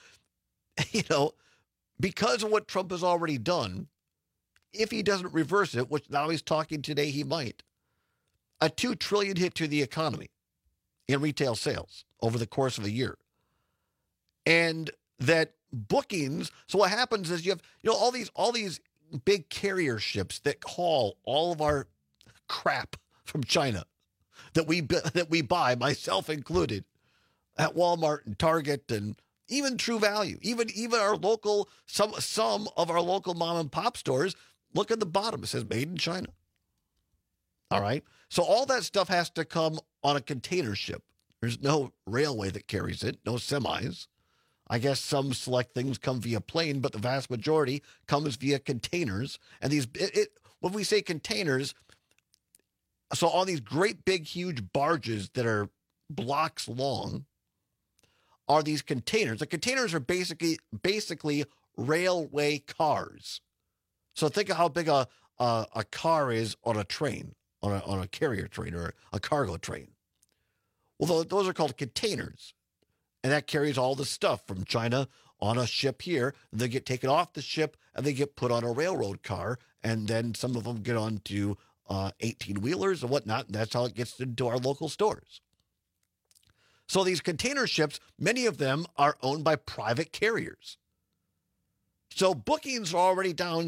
Speaker 13: because of what Trump has already done, if he doesn't reverse it, which now he's talking today he might, a $2 trillion hit to the economy in retail sales over the course of a year. And that bookings, so what happens is you have all these big carrier ships that haul all of our crap from China that we buy, myself included, at Walmart and Target and even True Value, even our local some of our local mom and pop stores. Look at the bottom; it says "Made in China." All right, so all that stuff has to come on a container ship. There's no railway that carries it, no semis. I guess some select things come via plane, but the vast majority comes via containers. And when we say containers, so all these great big huge barges that are blocks long are these containers. The containers are basically railway cars. So think of how big a car is on a train, on a carrier train or a cargo train. Well, those are called containers. And that carries all the stuff from China on a ship here. They get taken off the ship and they get put on a railroad car. And then some of them get onto 18-wheelers and whatnot. And that's how it gets into our local stores. So these container ships, many of them are owned by private carriers. So bookings are already down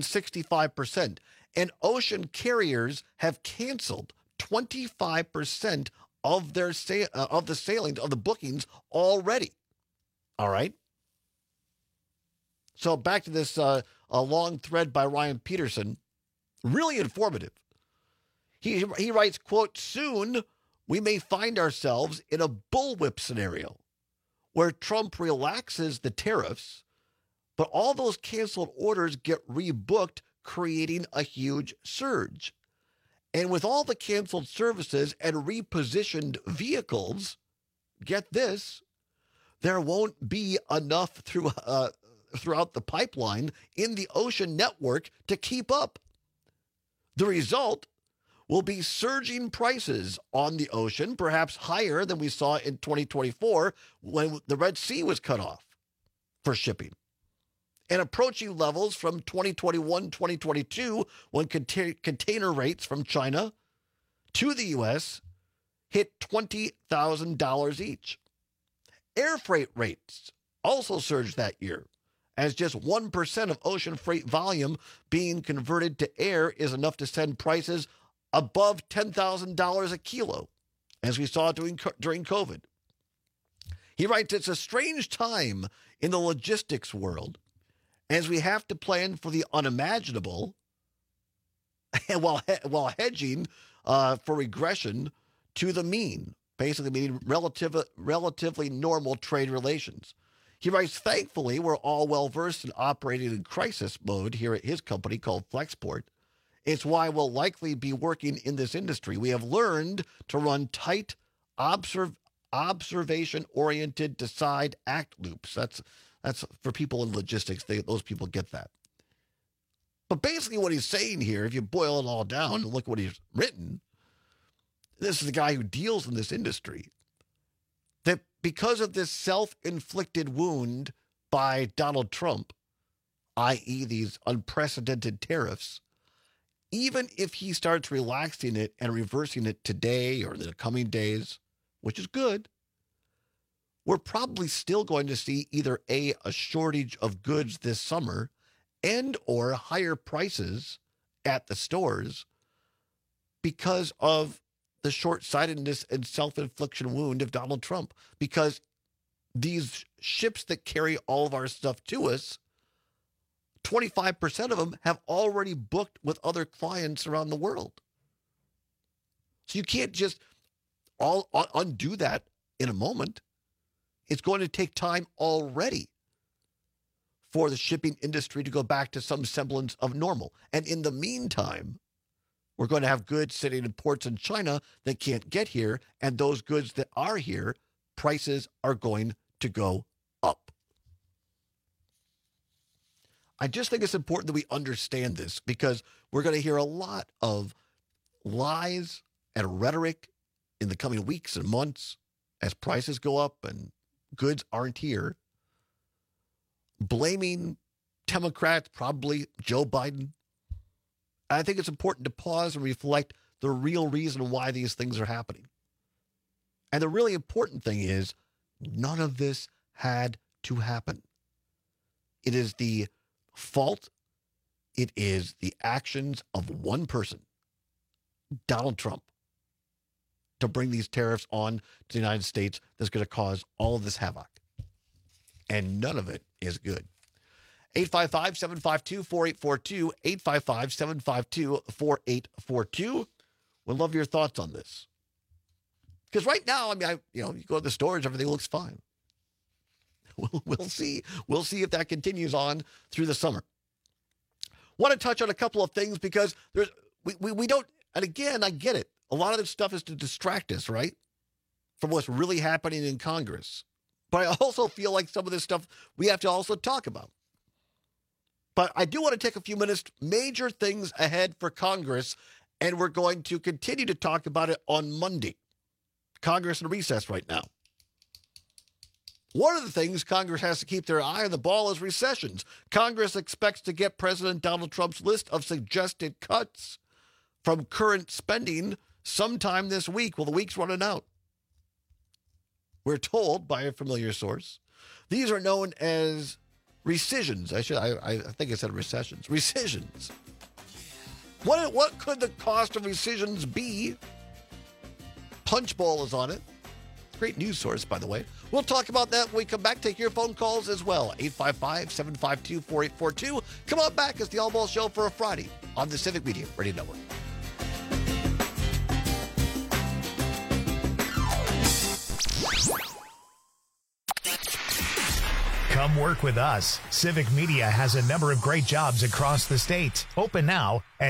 Speaker 13: 65%. And ocean carriers have canceled 25% of their of the sailings, of the bookings already. All right. So back to this a long thread by Ryan Peterson, really informative. He writes, quote, soon we may find ourselves in a bullwhip scenario where Trump relaxes the tariffs, but all those canceled orders get rebooked, creating a huge surge. And with all the canceled services and repositioned vehicles, get this, there won't be enough throughout the pipeline in the ocean network to keep up. The result will be surging prices on the ocean, perhaps higher than we saw in 2024 when the Red Sea was cut off for shipping, and approaching levels from 2021-2022 when container rates from China to the U.S. hit $20,000 each. Air freight rates also surged that year, as just 1% of ocean freight volume being converted to air is enough to send prices above $10,000 a kilo, as we saw during COVID. He writes, it's a strange time in the logistics world, as we have to plan for the unimaginable and while hedging for regression to the mean, basically meaning relatively normal trade relations. He writes, thankfully, we're all well-versed in operating in crisis mode here at his company called Flexport. It's why we'll likely be working in this industry. We have learned to run tight, observation-oriented, decide, act loops. That's for people in logistics. Those people get that. But basically what he's saying here, if you boil it all down and look what he's written, this is the guy who deals in this industry, that because of this self-inflicted wound by Donald Trump, i.e. these unprecedented tariffs, even if he starts relaxing it and reversing it today or in the coming days, which is good, we're probably still going to see either a shortage of goods this summer and or higher prices at the stores because of the short-sightedness and self-infliction wound of Donald Trump. Because these ships that carry all of our stuff to us, 25% of them have already booked with other clients around the world. So you can't just undo that in a moment. It's going to take time already for the shipping industry to go back to some semblance of normal. And in the meantime, we're going to have goods sitting in ports in China that can't get here, and those goods that are here, prices are going to go up. I just think it's important that we understand this, because we're going to hear a lot of lies and rhetoric in the coming weeks and months as prices go up and goods aren't here, blaming Democrats, probably Joe Biden. I think it's important to pause and reflect the real reason why these things are happening. And the really important thing is none of this had to happen. It is the fault, it is the actions of one person, Donald Trump, to bring these tariffs on to the United States that's going to cause all of this havoc. And none of it is good. 855-752-4842, 855-752-4842. We'd love your thoughts on this. Because right now, I mean, you go to the stores, everything looks fine. We'll see. We'll see if that continues on through the summer. Want to touch on a couple of things because we don't, and again, I get it. A lot of this stuff is to distract us, right, from what's really happening in Congress. But I also feel like some of this stuff we have to also talk about. But I do want to take a few minutes, major things ahead for Congress, and we're going to continue to talk about it on Monday. Congress in recess right now. One of the things Congress has to keep their eye on the ball is recessions. Congress expects to get President Donald Trump's list of suggested cuts from current spending sometime this week. Well, the week's running out. We're told by a familiar source. These are known as rescissions. I think I said recessions. Rescissions. What could the cost of rescissions be Punch Bowl is on it. Great news source, by the way. We'll talk about that when we come back. Take your phone calls as well. 855-752-4842. Come on back. It's the All Ball Show for a Friday on the Civic Media Radio Network.
Speaker 2: Come work with us. Civic Media has a number of great jobs across the state. Open now at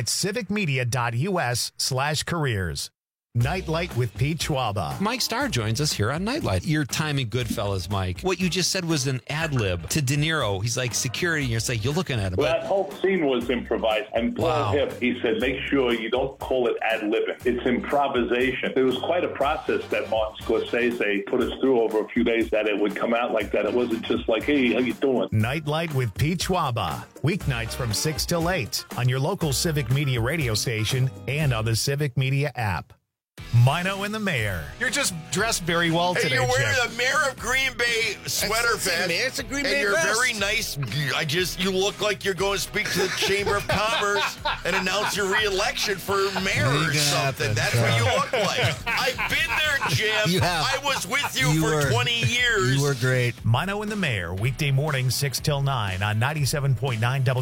Speaker 2: civicmedia.us/careers. Nightlight with Pete Schwaba.
Speaker 17: Mike Starr joins us here on Nightlight. Your time in Goodfellas, Mike. What you just said was an ad lib to De Niro. He's like security, and you're like, you're looking at him.
Speaker 15: Well, that whole scene was improvised. And Paul Hip, he said, make sure you don't call it ad libbing. It's improvisation. It was quite a process that Martin Scorsese put us through over a few days that it would come out like that. It wasn't just like, hey, how you doing?
Speaker 2: Nightlight with Pete Schwaba. Weeknights from 6 till 8 on your local Civic Media radio station and on the Civic Media app. Mino and the Mayor.
Speaker 16: You're just dressed very well today,
Speaker 18: You're wearing
Speaker 16: Jeff.
Speaker 18: the Mayor of Green Bay sweater vest. It's a Green Bay and you're vest. very nice. You look like you're going to speak to the Chamber of Commerce and announce your re-election for mayor or something. That's what you look like. I've been there, Jim.
Speaker 19: You have.
Speaker 18: I was with you for 20 years.
Speaker 19: You were great.
Speaker 2: Mino and the Mayor, weekday morning 6 till 9 on 97.9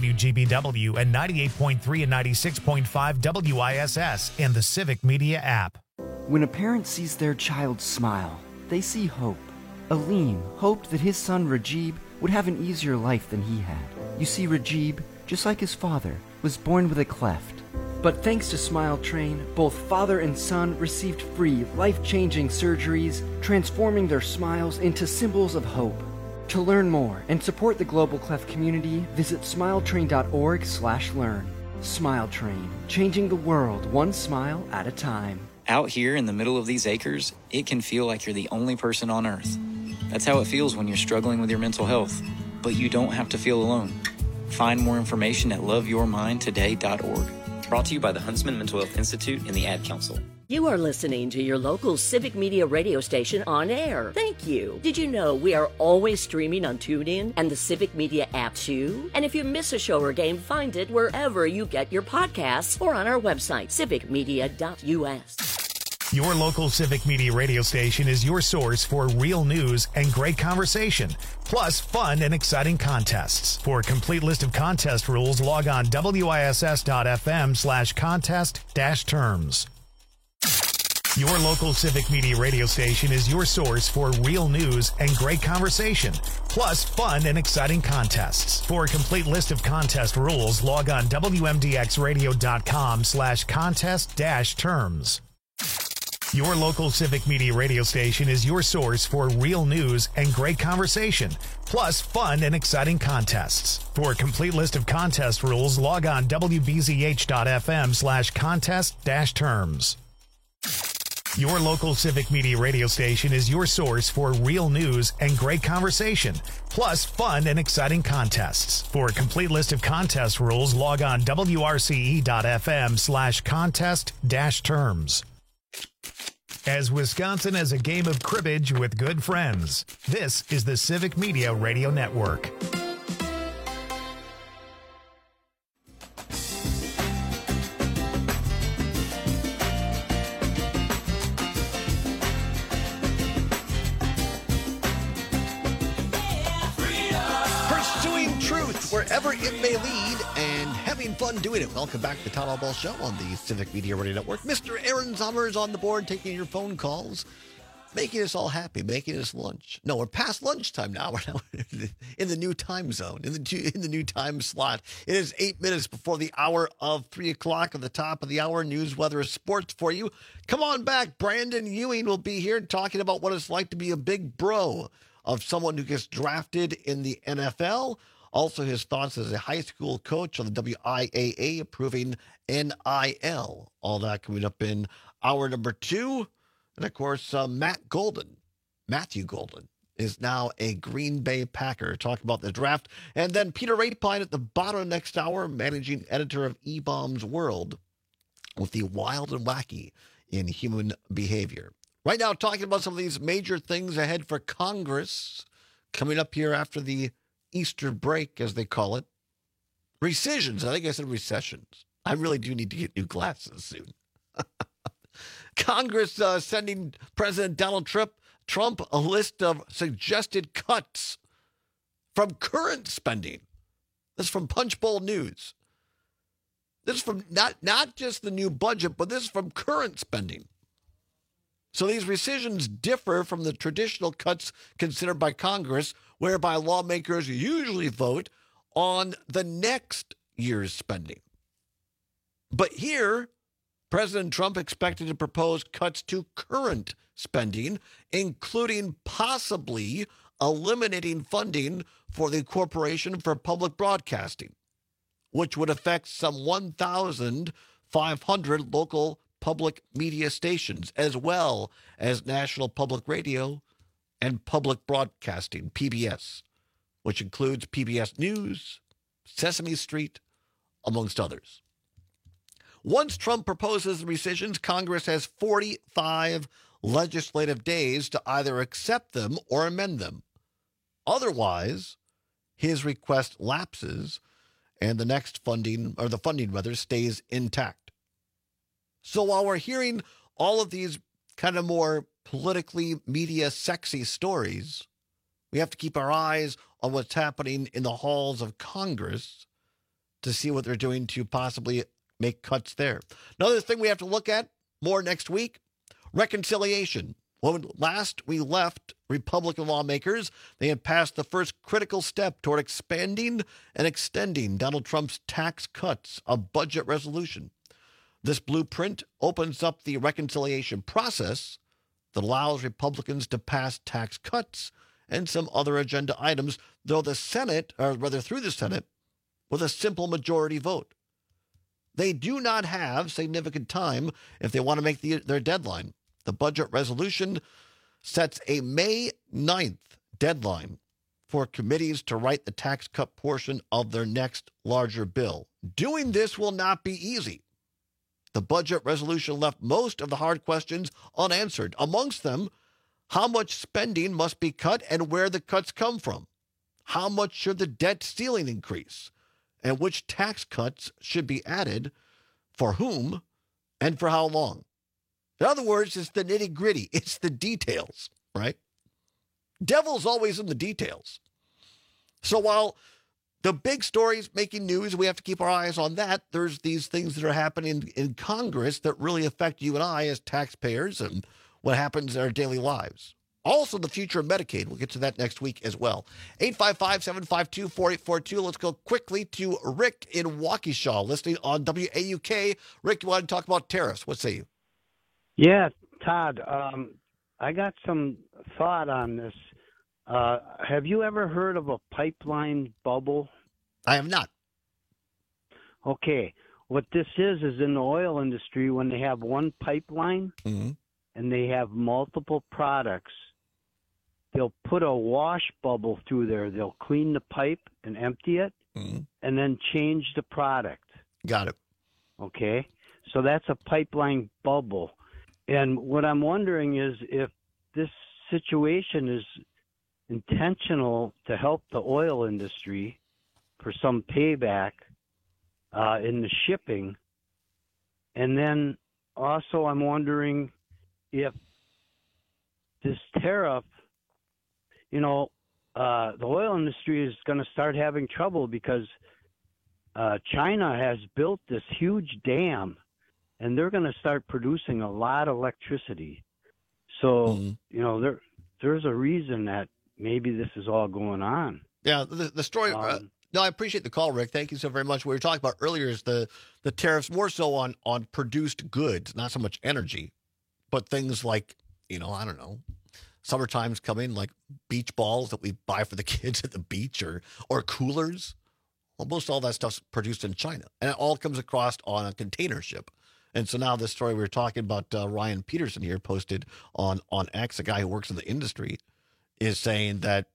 Speaker 2: WGBW and 98.3 and 96.5 WISS and the Civic Media app.
Speaker 20: When a parent sees their child smile, they see hope. Aleem hoped that his son Rajib would have an easier life than he had. You see, Rajib, just like his father, was born with a cleft. But thanks to Smile Train, both father and son received free, life-changing surgeries, transforming their smiles into symbols of hope. To learn more and support the Global Cleft community, visit smiletrain.org/learn. Smile Train, changing the world one smile at a time.
Speaker 26: Out here in the middle of these acres, it can feel like you're the only person on Earth. That's how it feels when you're struggling with your mental health. But you don't have to feel alone. Find more information at loveyourmindtoday.org. Brought to you by the Huntsman Mental Health Institute and the Ad Council.
Speaker 12: You are listening to your local Civic Media radio station on air. Thank you. Did you know we are always streaming on TuneIn and the Civic Media app too? And if you miss a show or game, find it wherever you get your podcasts or on our website, civicmedia.us.
Speaker 2: Your local Civic Media radio station is your source for real news and great conversation, plus fun and exciting contests. For a complete list of contest rules, log on wiss.fm/contest-terms. Your local Civic Media radio station is your source for real news and great conversation, plus fun and exciting contests. For a complete list of contest rules, log on wmdxradio.com/contest-terms. Your local Civic Media radio station is your source for real news and great conversation, plus fun and exciting contests. For a complete list of contest rules, log on wbzh.fm/contest-terms. Your local Civic Media radio station is your source for real news and great conversation, plus fun and exciting contests. For a complete list of contest rules, log on wrce.fm/contest-terms. As Wisconsin as a game of cribbage with good friends, this is the Civic Media Radio Network.
Speaker 13: Pursuing truth wherever it may lead and having fun doing it. Welcome back to the Todd Ball Show on the Civic Media Radio Network. Mr. Aaron Sommer is on the board taking your phone calls, making us all happy, making us lunch. No, we're past lunchtime now. We're now in the new time zone, in the new time slot. It is 8 minutes before the hour of 3 o'clock. At the top of the hour, news, weather, sports for you. Come on back. Brandon Ewing will be here talking about what it's like to be a big bro of someone who gets drafted in the NFL. Also, his thoughts as a high school coach on the WIAA approving NIL. All that coming up in hour number 2. And, of course, Matthew Golden, is now a Green Bay Packer. Talking about the draft. And then Peter Ratepine at the bottom of next hour, managing editor of E-Bombs World, with the wild and wacky in human behavior. Right now, talking about some of these major things ahead for Congress coming up here after the Easter break, as they call it. Rescissions. I think I said recessions. I really do need to get new glasses soon. Congress sending President Donald Trump a list of suggested cuts from current spending. This is from Punchbowl News. This is from not just the new budget, but this is from current spending. So these rescissions differ from the traditional cuts considered by Congress, whereby lawmakers usually vote on the next year's spending. But here, President Trump expected to propose cuts to current spending, including possibly eliminating funding for the Corporation for Public Broadcasting, which would affect some 1,500 local public media stations, as well as National Public Radio and Public Broadcasting, PBS, which includes PBS News, Sesame Street, amongst others. Once Trump proposes the rescissions, Congress has 45 legislative days to either accept them or amend them. Otherwise, his request lapses and the next funding, or the funding rather, stays intact. So while we're hearing all of these kind of more politically media sexy stories, we have to keep our eyes on what's happening in the halls of Congress to see what they're doing to possibly make cuts there. Another thing we have to look at more next week, reconciliation. When last we left Republican lawmakers, they had passed the first critical step toward expanding and extending Donald Trump's tax cuts, a budget resolution. This blueprint opens up the reconciliation process that allows Republicans to pass tax cuts and some other agenda items, though the Senate, or rather through the Senate, with a simple majority vote. They do not have significant time if they want to make their deadline. The budget resolution sets a May 9th deadline for committees to write the tax cut portion of their next larger bill. Doing this will not be easy. The budget resolution left most of the hard questions unanswered. Amongst them, how much spending must be cut and where the cuts come from? How much should the debt ceiling increase? And which tax cuts should be added, for whom, and for how long? In other words, it's the nitty-gritty. It's the details, right? Devil's always in the details. So while the big stories making news, we have to keep our eyes on that, there's these things that are happening in Congress that really affect you and I as taxpayers and what happens in our daily lives. Also, the future of Medicaid. We'll get to that next week as well. 855-752-4842. Let's go quickly to Rick in Waukesha, listening on WAUK. Rick, you want to talk about tariffs? What say you?
Speaker 3: Yeah, Todd, I got some thought on this. Have you ever heard of a pipeline bubble?
Speaker 13: I have not.
Speaker 3: Okay. What this is in the oil industry, when they have one pipeline and they have multiple products, they'll put a wash bubble through there. They'll clean the pipe and empty it and then change the product.
Speaker 13: Got it.
Speaker 3: Okay. So that's a pipeline bubble. And what I'm wondering is if this situation is intentional to help the oil industry for some payback in the shipping. And then also I'm wondering if this tariff, the oil industry is going to start having trouble because China has built this huge dam and they're going to start producing a lot of electricity. So, there's a reason that maybe this is all going on.
Speaker 13: Yeah, the story. No, I appreciate the call, Rick. Thank you so very much. What we were talking about earlier is the tariffs more so on produced goods, not so much energy, but things like, I don't know, summertime's coming, like beach balls that we buy for the kids at the beach or coolers. Almost all that stuff's produced in China, and it all comes across on a container ship. And so now this story we were talking about, Ryan Peterson here posted on X, a guy who works in the industry, is saying that,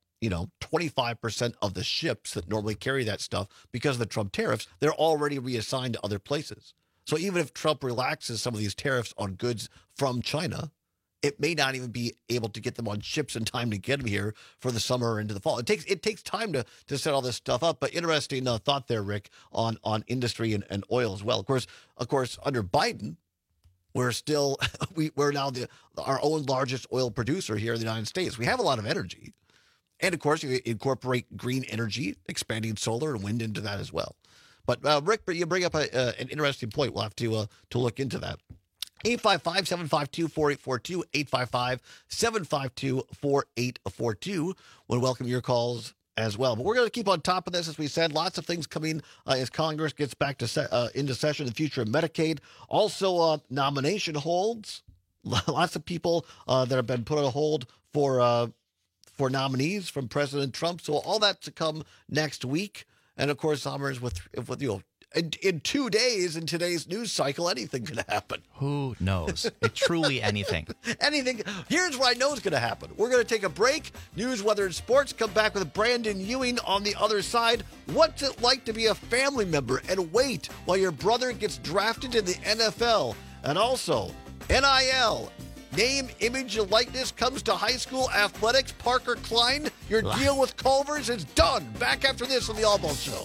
Speaker 13: 25% of the ships that normally carry that stuff, because of the Trump tariffs, they're already reassigned to other places. So even if Trump relaxes some of these tariffs on goods from China, it may not even be able to get them on ships in time to get them here for the summer or into the fall. It takes time to set all this stuff up. But interesting thought there, Rick, on industry and oil as well. Of course, under Biden, We're now our own largest oil producer here in the United States. We have a lot of energy. And, of course, you incorporate green energy, expanding solar and wind into that as well. But, Rick, you bring up an interesting point. We'll have to look into that. 855-752-4842, 855-752-4842. We'll welcome your calls as well. But we're going to keep on top of this, as we said. Lots of things coming as Congress gets back to into session, the future of Medicaid. Also, nomination holds. Lots of people that have been put on hold for nominees from President Trump. So all that to come next week. And, of course, Summers with in 2 days in today's news cycle, anything could happen.
Speaker 11: Who knows? Truly anything.
Speaker 13: Anything. Here's what I know is going to happen. We're going to take a break. News, weather, and sports. Come back with Brandon Ewing on the other side. What's it like to be a family member and wait while your brother gets drafted in the NFL? And also, NIL. Name, image, and likeness comes to high school athletics. Parker Klein, your deal with Culver's is done. Back after this on The Allball Show.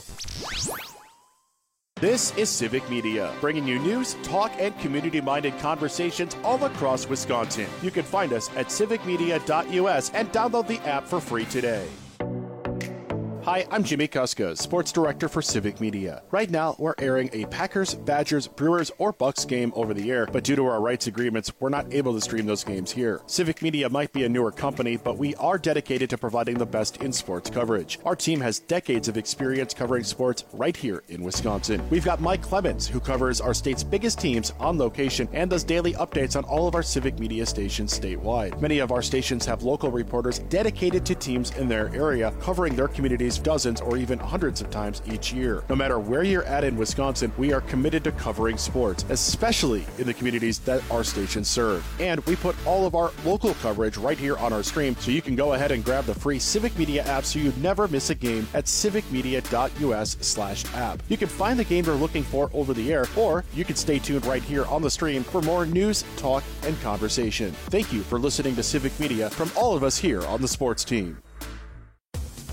Speaker 1: This is Civic Media, bringing you news, talk, and community-minded conversations all across Wisconsin. You can find us at civicmedia.us and download the app for free today. Hi, I'm Jimmy Kuska, Sports Director for Civic Media. Right now, we're airing a Packers, Badgers, Brewers, or Bucks game over the air, but due to our rights agreements, we're not able to stream those games here. Civic Media might be a newer company, but we are dedicated to providing the best in sports coverage. Our team has decades of experience covering sports right here in Wisconsin. We've got Mike Clemens, who covers our state's biggest teams on location and does daily updates on all of our Civic Media stations statewide. Many of our stations have local reporters dedicated to teams in their area, covering their communities dozens or even hundreds of times each year. No matter where you're at in Wisconsin, we are committed to covering sports, especially in the communities that our stations serve. And we put all of our local coverage right here on our stream, so you can go ahead and grab the free Civic Media app so you never miss a game at civicmedia.us/app. You can find the game you're looking for over the air, or you can stay tuned right here on the stream for more news, talk, and conversation. Thank you for listening to Civic Media from all of us here on the sports team.